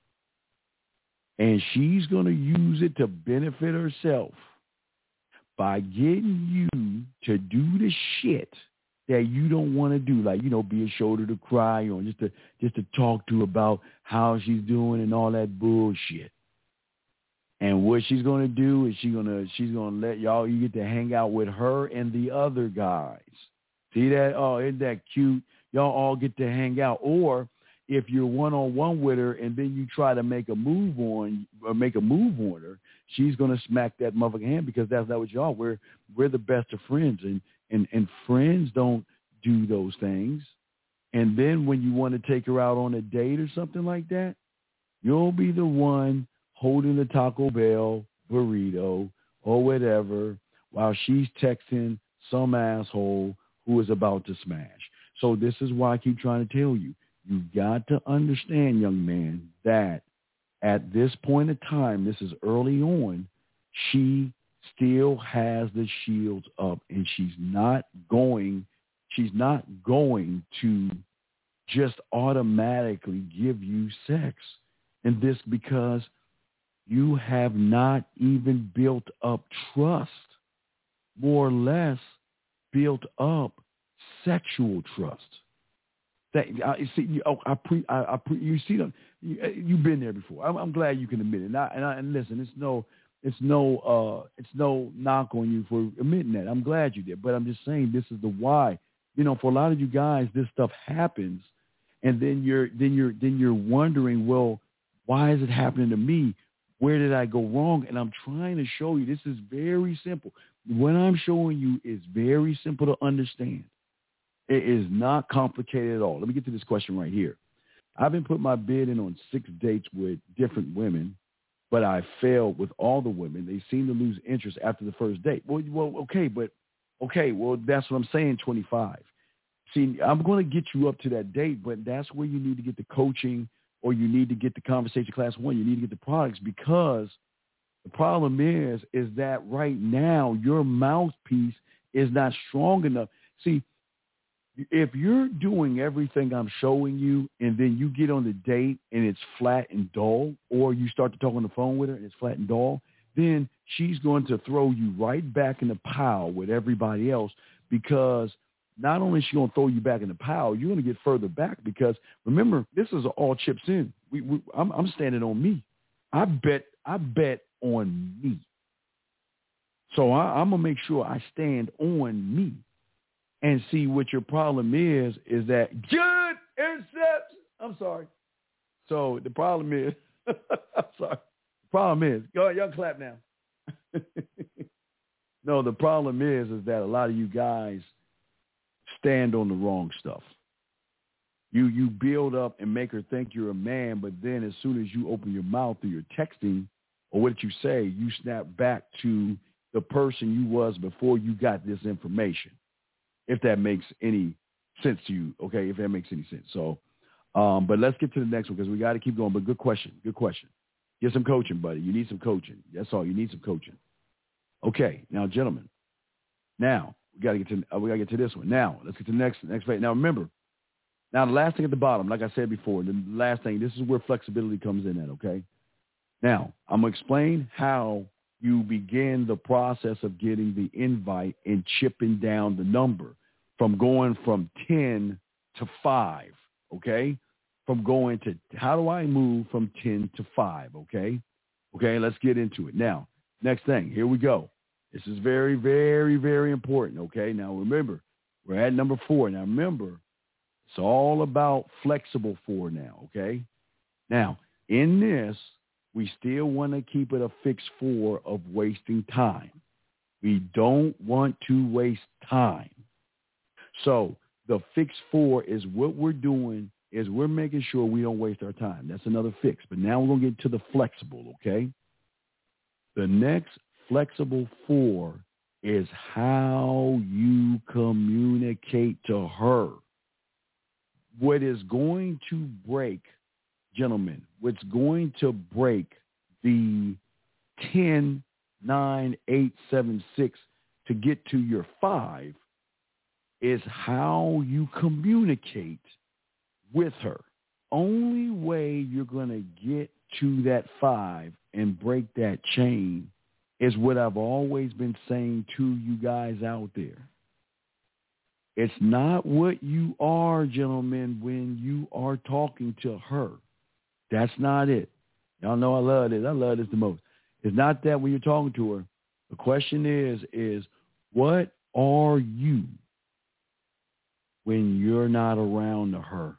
and she's going to use it to benefit herself by getting you to do the shit that you don't want to do, like, be a shoulder to cry on, just to talk to about how she's doing and all that bullshit. And what she's going to do is she's going to let you get to hang out with her and the other guys. See that? Oh, isn't that cute? Y'all all get to hang out. Or if you're one-on-one with her and then you try to make a move on her, she's going to smack that motherfucking hand, because that's not what y'all. We're the best of friends, and friends don't do those things. And then when you want to take her out on a date or something like that, you'll be the one holding the Taco Bell burrito or whatever while she's texting some asshole who is about to smash. So this is why I keep trying to tell you, you got to understand, young man, that at this point in time, this is early on, she still has the shields up, and she's not going to just automatically give you sex. And this because you have not even built up trust, more or less built up sexual trust. That you see, you see them. You've been there before. I'm glad you can admit it. And listen, it's no knock on you for admitting that. I'm glad you did, but I'm just saying this is the why. For a lot of you guys, this stuff happens, and then you're wondering, well, why is it happening to me? Where did I go wrong? And I'm trying to show you this is very simple. What I'm showing you is very simple to understand. It is not complicated at all. Let me get to this question right here. I've been putting my bid in on 6 dates with different women, but I failed with all the women. They seem to lose interest after the first date. Well, that's what I'm saying, 25. See, I'm going to get you up to that date, but that's where you need to get the coaching, or you need to get the conversation class 1. You need to get the products, because the problem is that right now your mouthpiece is not strong enough. See, if you're doing everything I'm showing you and then you get on the date and it's flat and dull, or you start to talk on the phone with her and it's flat and dull, then she's going to throw you right back in the pile with everybody else, because not only is she going to throw you back in the pile, you're going to get further back, because remember, this is all chips in. I'm standing on me. I bet on me. So I'm going to make sure I stand on me. And see, what your problem is that good intercepts. I'm sorry. So the problem is, I'm sorry. The problem is, go ahead, y'all clap now. No, the problem is that a lot of you guys stand on the wrong stuff. You build up and make her think you're a man, but then as soon as you open your mouth or you're texting or what you say, you snap back to the person you was before you got this information. If that makes any sense to you, okay, if that makes any sense. So, but let's get to the next one, because we got to keep going. But good question. Get some coaching, buddy. You need some coaching. That's all. You need some coaching. Okay, now, gentlemen. Now we got to get to this one. Now let's get to the next phase. Now remember, now the last thing at the bottom, like I said before, the last thing. This is where flexibility comes in at. Okay. Now I'm gonna explain how you begin the process of getting the invite and chipping down the number from going from 10 to 5, okay? From going to, how do I move from 10 to 5, okay? Okay, let's get into it. Now, next thing, here we go. This is very, very, very important, okay? Now, remember, we're at number 4. Now, remember, it's all about flexible 4 now, okay? Now, in this, we still want to keep it a fixed 4 of wasting time. We don't want to waste time. So the fixed 4 is what we're doing is we're making sure we don't waste our time. That's another fix. But now we're going to get to the flexible, okay? The next flexible 4 is how you communicate to her. What is going to break, gentlemen, what's going to break the 10, 9, 8, 7, 6 to get to your 5 is how you communicate with her. Only way you're going to get to that 5 and break that chain is what I've always been saying to you guys out there. It's not what you are, gentlemen, when you are talking to her. That's not it. Y'all know I love this. I love this the most. It's not that when you're talking to her. The question is what are you when you're not around her?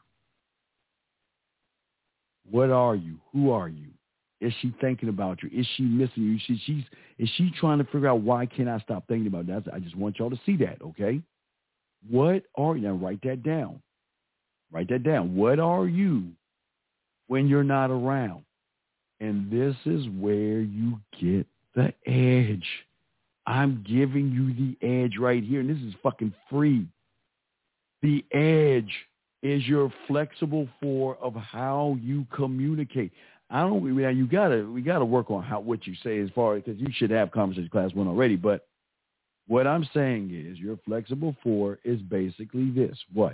What are you? Who are you? Is she thinking about you? Is she missing you? Is she trying to figure out why can't I stop thinking about that? I just want y'all to see that, okay? What are you? Now write that down. Write that down. What are you when you're not around? And this is where you get the edge. I'm giving you the edge right here, and this is fucking free. The edge is your flexible 4 of how you communicate. We gotta work on what you say as far as, because you should have conversation class 1 already. But what I'm saying is your flexible 4 is basically this: what?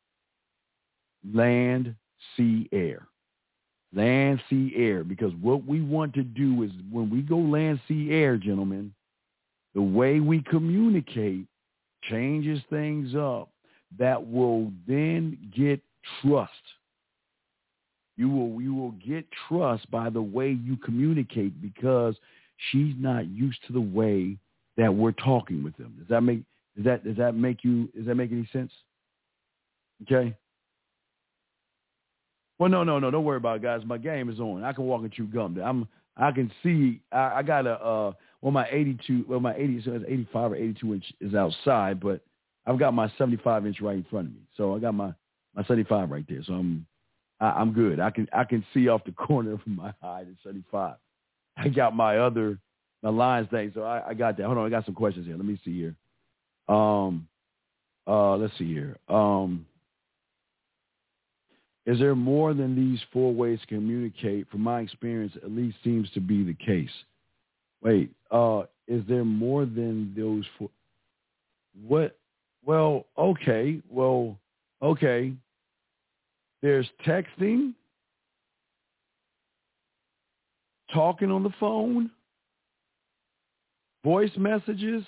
Land, sea, air. Land, sea, air. Because what we want to do is when we go land, sea, air, gentlemen, the way we communicate changes things up that will then get trust. You will get trust by the way you communicate, because she's not used to the way that we're talking with them. Does that make any sense? Okay. Well, no, don't worry about it, guys. My game is on. I can walk and chew gum. I can see. I got my 82. Well, my 80, so it's 85 or 82 inch is outside, but I've got my 75 inch right in front of me. So I got my 75 right there. So I'm good. I can see off the corner of my eye at 75. I got my lines thing. So I got that. Hold on. I got some questions here. Let me see here. let's see here. Is there more than these 4 ways to communicate? From my experience, at least seems to be the case. Wait, is there more than those 4? What? Well, okay. There's texting, talking on the phone, voice messages,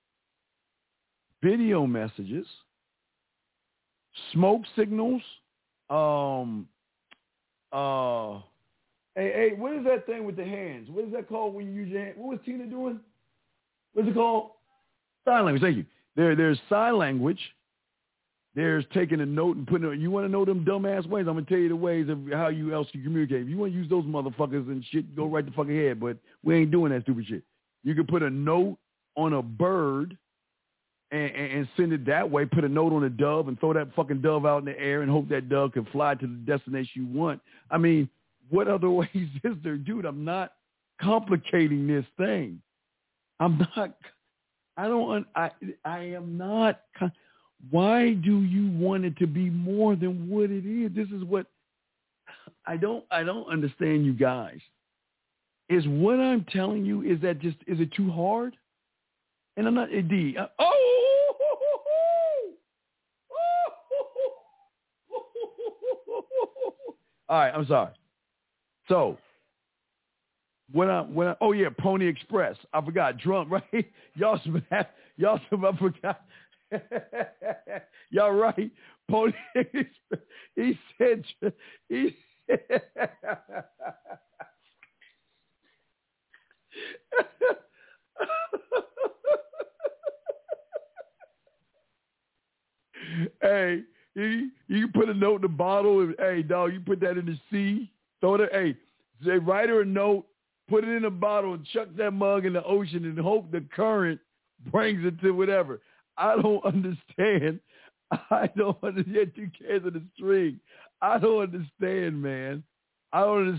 video messages, smoke signals. Hey, what is that thing with the hands? What is that called when you use your hand? What was Tina doing? What's it called? Sign language. Thank you. There's sign language. There's taking a note and putting it. You want to know them dumbass ways? I'm going to tell you the ways of how you else can communicate. If you want to use those motherfuckers and shit, go right the fucking head. But we ain't doing that stupid shit. You can put a note on a bird and send it that way. Put a note on a dove and throw that fucking dove out in the air and hope that dove can fly to the destination you want. I mean, what other ways is there? Dude, I'm not complicating this thing. I am not. Why do you want it to be more than what it is? This is what I don't understand, you guys. Is what I'm telling you, is it too hard? And I'm not, all right, I'm sorry. So, oh yeah, Pony Express. I forgot, drunk, right? I forgot. Y'all right. Pony Express. He said, hey, you can put a note in the bottle and, hey, dog, you put that in the sea. Throw it, hey, say, write her a note, put it in a bottle and chuck that mug in the ocean and hope the current brings it to whatever. I don't understand. You cans of the string. I don't understand, man. I don't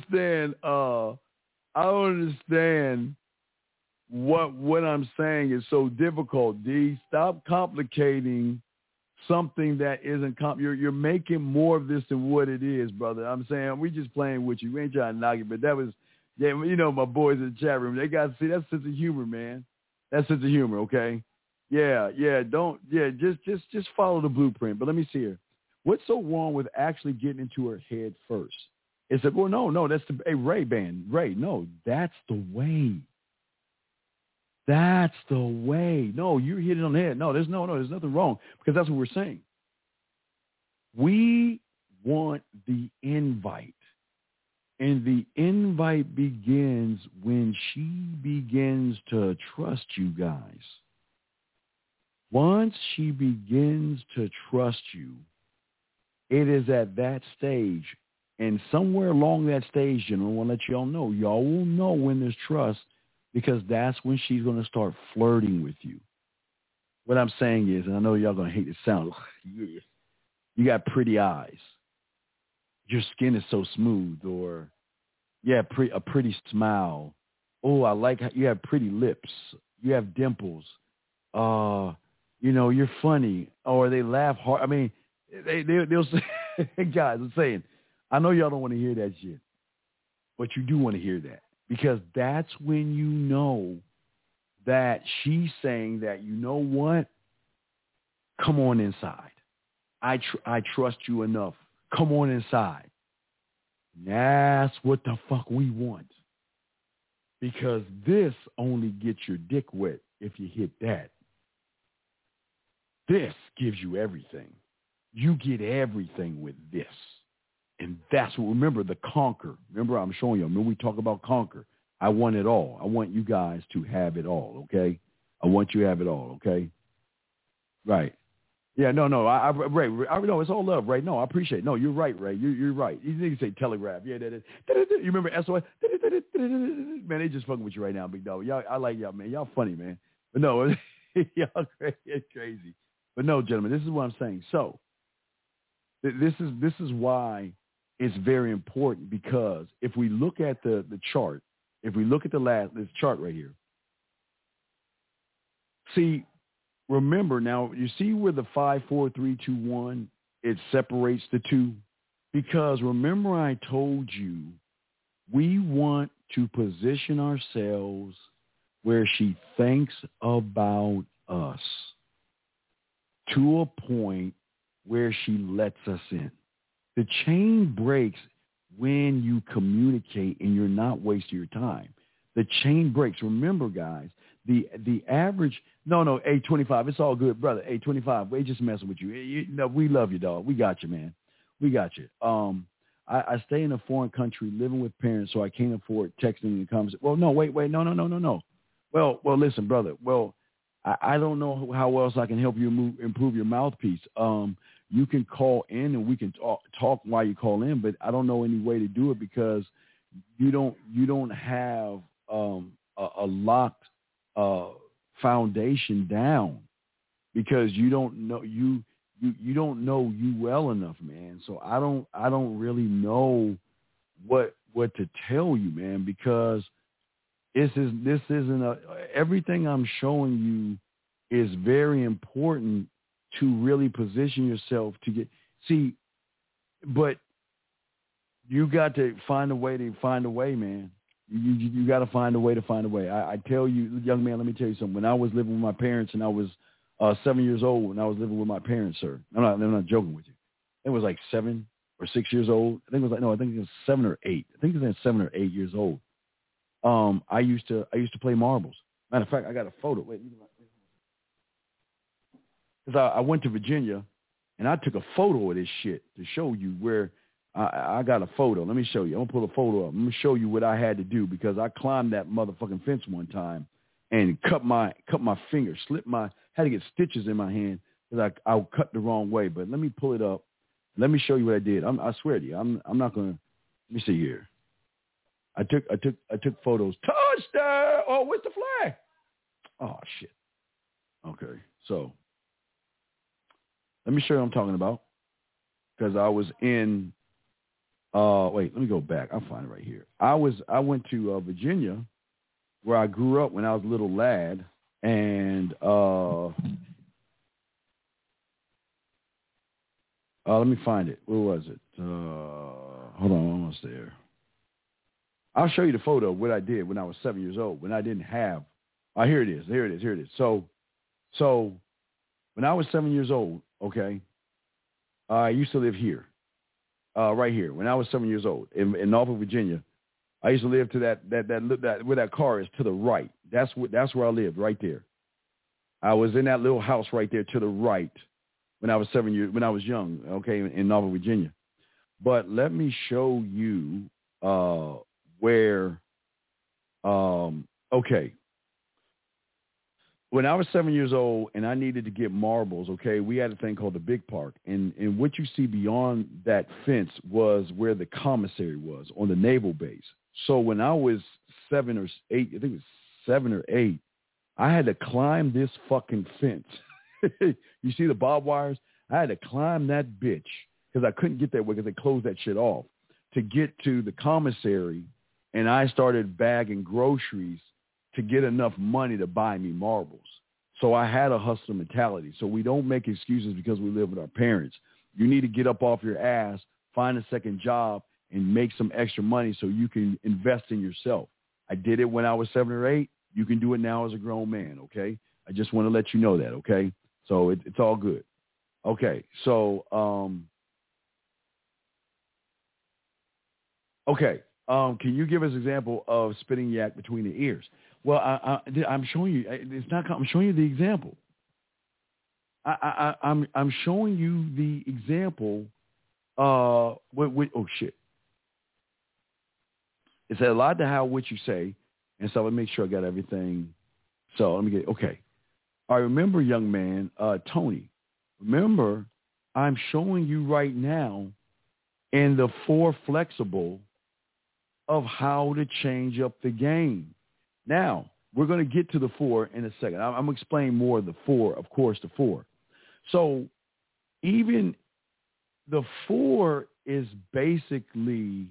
understand what I'm saying is so difficult, D. Stop complicating something that isn't you're making more of this than what it is, brother. I'm saying we just playing with you. We ain't trying to knock it, but that was, yeah, you know, my boys in the chat room, they got to see that sense of humor, man. That sense of humor, okay? Just follow the blueprint. But let me see here. What's so wrong with actually getting into her head first? It's like, well, no, that's the Ray band. Ray, no, that's the way. That's the way. No, you hit it on the head. No, there's nothing wrong, because that's what we're saying. We want the invite. And the invite begins when she begins to trust you guys. Once she begins to trust you, it is at that stage. And somewhere along that stage, I want to let y'all know. Y'all will know when there's trust, because that's when she's going to start flirting with you. What I'm saying is, and I know y'all going to hate the sound, you got pretty eyes. Your skin is so smooth, or, a pretty smile. Oh, I like how you have pretty lips. You have dimples. You're funny. Or they laugh hard. I mean, they'll say, guys, I'm saying, I know y'all don't want to hear that shit, but you do want to hear that. Because that's when you know that she's saying that, you know what? Come on inside. I trust you enough. Come on inside. That's what the fuck we want. Because this only gets your dick wet if you hit that. This gives you everything. You get everything with this. And that's what, remember, the conquer. Remember, I'm showing you. Remember, we talk about conquer. I want it all. I want you guys to have it all, okay? I want you to have it all, okay? Right. Yeah, no, Ray, no, it's all love, Ray. No, I appreciate it. No, you're right, Ray. You're right. You need to say telegraph. Yeah, you remember SOS? Man, they just fucking with you right now, big dog. Y'all, I like y'all, man. Y'all funny, man. But no, y'all crazy. But no, gentlemen, this is what I'm saying. So, this is why it's very important, because if we look at the chart, if we look at this chart right here, see, remember now, you see where the 5, 4, 3, 2, 1, it separates the two? Because remember I told you we want to position ourselves where she thinks about us to a point where she lets us in. The chain breaks when you communicate and you're not wasting your time. The chain breaks. Remember, guys, the average, no, 825, it's all good, brother. 825, we're just messing with you. No, we love you, dog. We got you, man. We got you. I stay in a foreign country living with parents, so I can't afford texting and conversation. Well, no, wait, no. Well, listen, brother. Well, I don't know how else I can help you improve your mouthpiece. You can call in and we can talk while you call in, but I don't know any way to do it because you don't have a locked foundation down because you don't know you don't know you well enough, man. So I don't really know what to tell you, man, because this isn't everything I'm showing you is very important to really position yourself to get but you got to find a way, man. You got to find a way to find a way. I tell you, young man, let me tell you something. When I was living with my parents and I was 7 years old, when I was living with my parents, sir, I'm not joking with you. It was like 7 or 6 years old. I think it was 7 or 8. I think it was 7 or 8 years old. I used to play marbles. Matter of fact, I got a photo. Wait, because I went to Virginia and I took a photo of this shit to show you where I got a photo. Let me show you. I'm gonna pull a photo up. I'm gonna show you what I had to do because I climbed that motherfucking fence one time and cut my finger, had to get stitches in my hand because I cut the wrong way. But let me pull it up. Let me show you what I did. I swear to you, I'm not gonna. Let me see here. I took photos. Touchdown! Oh, where's the flag? Oh shit. Okay, so let me show you what I'm talking about because I was in. Wait, let me go back. I'll find it right here. I went to Virginia, where I grew up when I was a little lad, and let me find it. Where was it? Hold on, I'm almost there. I'll show you the photo of what I did when I was 7 years old, when I didn't have. Here it is. So when I was 7 years old, okay, I used to live here. Right here, when I was 7 years old in Norfolk, Virginia, I used to live to that where that car is to the right. That's where I lived, right there. I was in that little house right there to the right when I was when I was young, okay, in Norfolk, Virginia. But let me show you where. Okay. When I was 7 years old and I needed to get marbles, okay, we had a thing called the Big Park. And what you see beyond that fence was where the commissary was on the naval base. So when I was 7 or 8, I think it was 7 or 8, I had to climb this fucking fence. You see the barbed wires? I had to climb that bitch because I couldn't get that way because they closed that shit off to get to the commissary. And I started bagging groceries to get enough money to buy me marbles. So I had a hustler mentality. So we don't make excuses because we live with our parents. You need to get up off your ass, find a second job, and make some extra money so you can invest in yourself. I did it when I was 7 or 8. You can do it now as a grown man, okay? I just want to let you know that, okay? So it's all good. Okay, so, can you give us an example of spitting yak between the ears? Well, I'm showing you. I'm showing you the example. I'm showing you the example. Oh shit! It's a lot to how what you say, and so let me make sure I got everything. So let me get okay. I remember, young man, Tony. Remember, I'm showing you right now in the 4 flexible of how to change up the game. Now, we're going to get to the 4 in a second. I'm going to explain more of the 4, of course, the 4. So even the 4 is basically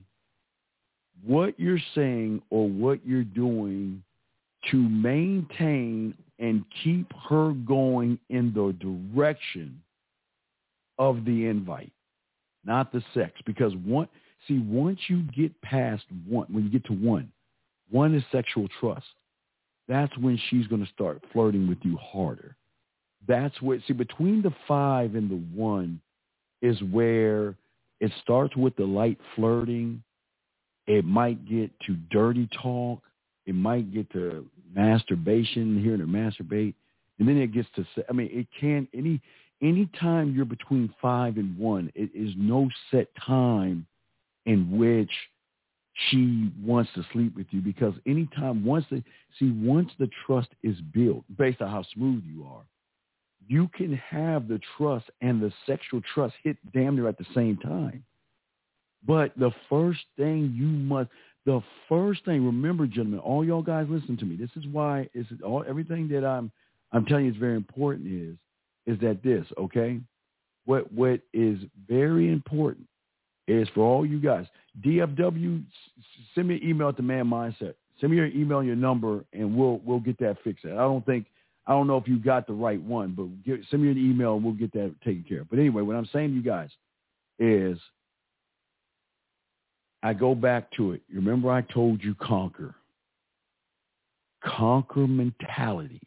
what you're saying or what you're doing to maintain and keep her going in the direction of the invite, not the sex. Because once you get past one, when you get to one is sexual trust. That's when she's going to start flirting with you harder. That's where, between the 5 and the 1 is where it starts with the light flirting. It might get to dirty talk. It might get to masturbation, hearing her masturbate. And then it gets to, it can, any time you're between 5 and 1, it is no set time in which she wants to sleep with you, because anytime, once the trust is built, based on how smooth you are, you can have the trust and the sexual trust hit damn near at the same time. But the first thing remember, gentlemen, all y'all guys listen to me. This is why everything that I'm telling you is very important is that this, okay? What is very important is for all you guys, DFW, send me an email at the Man Mindset. Send me your email and your number, and we'll get that fixed. I don't know if you got the right one, but send me an email and we'll get that taken care of. But anyway, what I'm saying to you guys is, I go back to it. Remember I told you conquer mentality.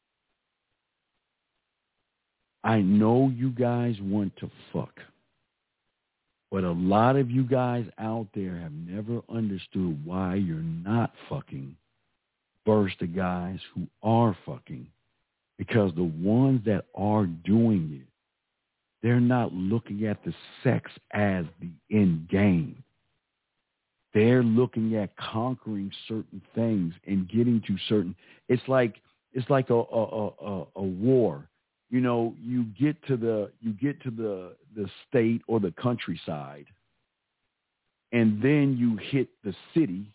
I know you guys want to fuck, but a lot of you guys out there have never understood why you're not fucking versus the guys who are fucking. Because the ones that are doing it, they're not looking at the sex as the end game. They're looking at conquering certain things and getting to certain. It's like a war. You know, you get to the state or the countryside, and then you hit the city,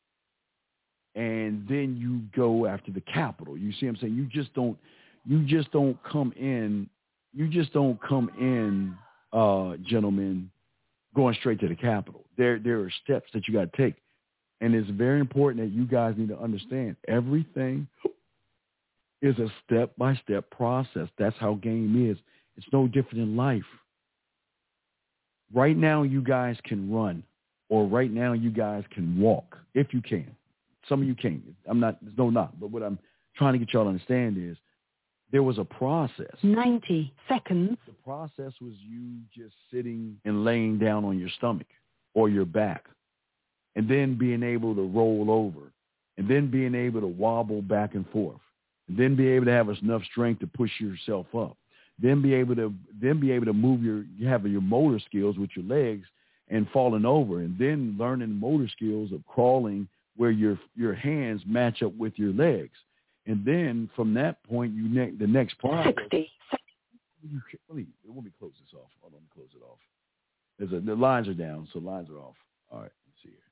and then you go after the capital. You see what I'm saying? You just don't come in, gentlemen, going straight to the capital. There are steps that you got to take. And it's very important that you guys need to understand everything is a step-by-step process. That's how game is. It's no different in life. Right now you guys can run, or right now you guys can walk, if you can. Some of you can't. There's no knock. But what I'm trying to get y'all to understand is there was a process. 90 seconds. The process was you just sitting and laying down on your stomach or your back, and then being able to roll over, and then being able to wobble back and forth, and then be able to have enough strength to push yourself up, then be able to move your motor skills with your legs and falling over, and then learning motor skills of crawling where your hands match up with your legs. And then from that point, the next process. 60. Let me close this off. Hold on, let me close it off. The lines are down, so lines are off. All right, let's see here.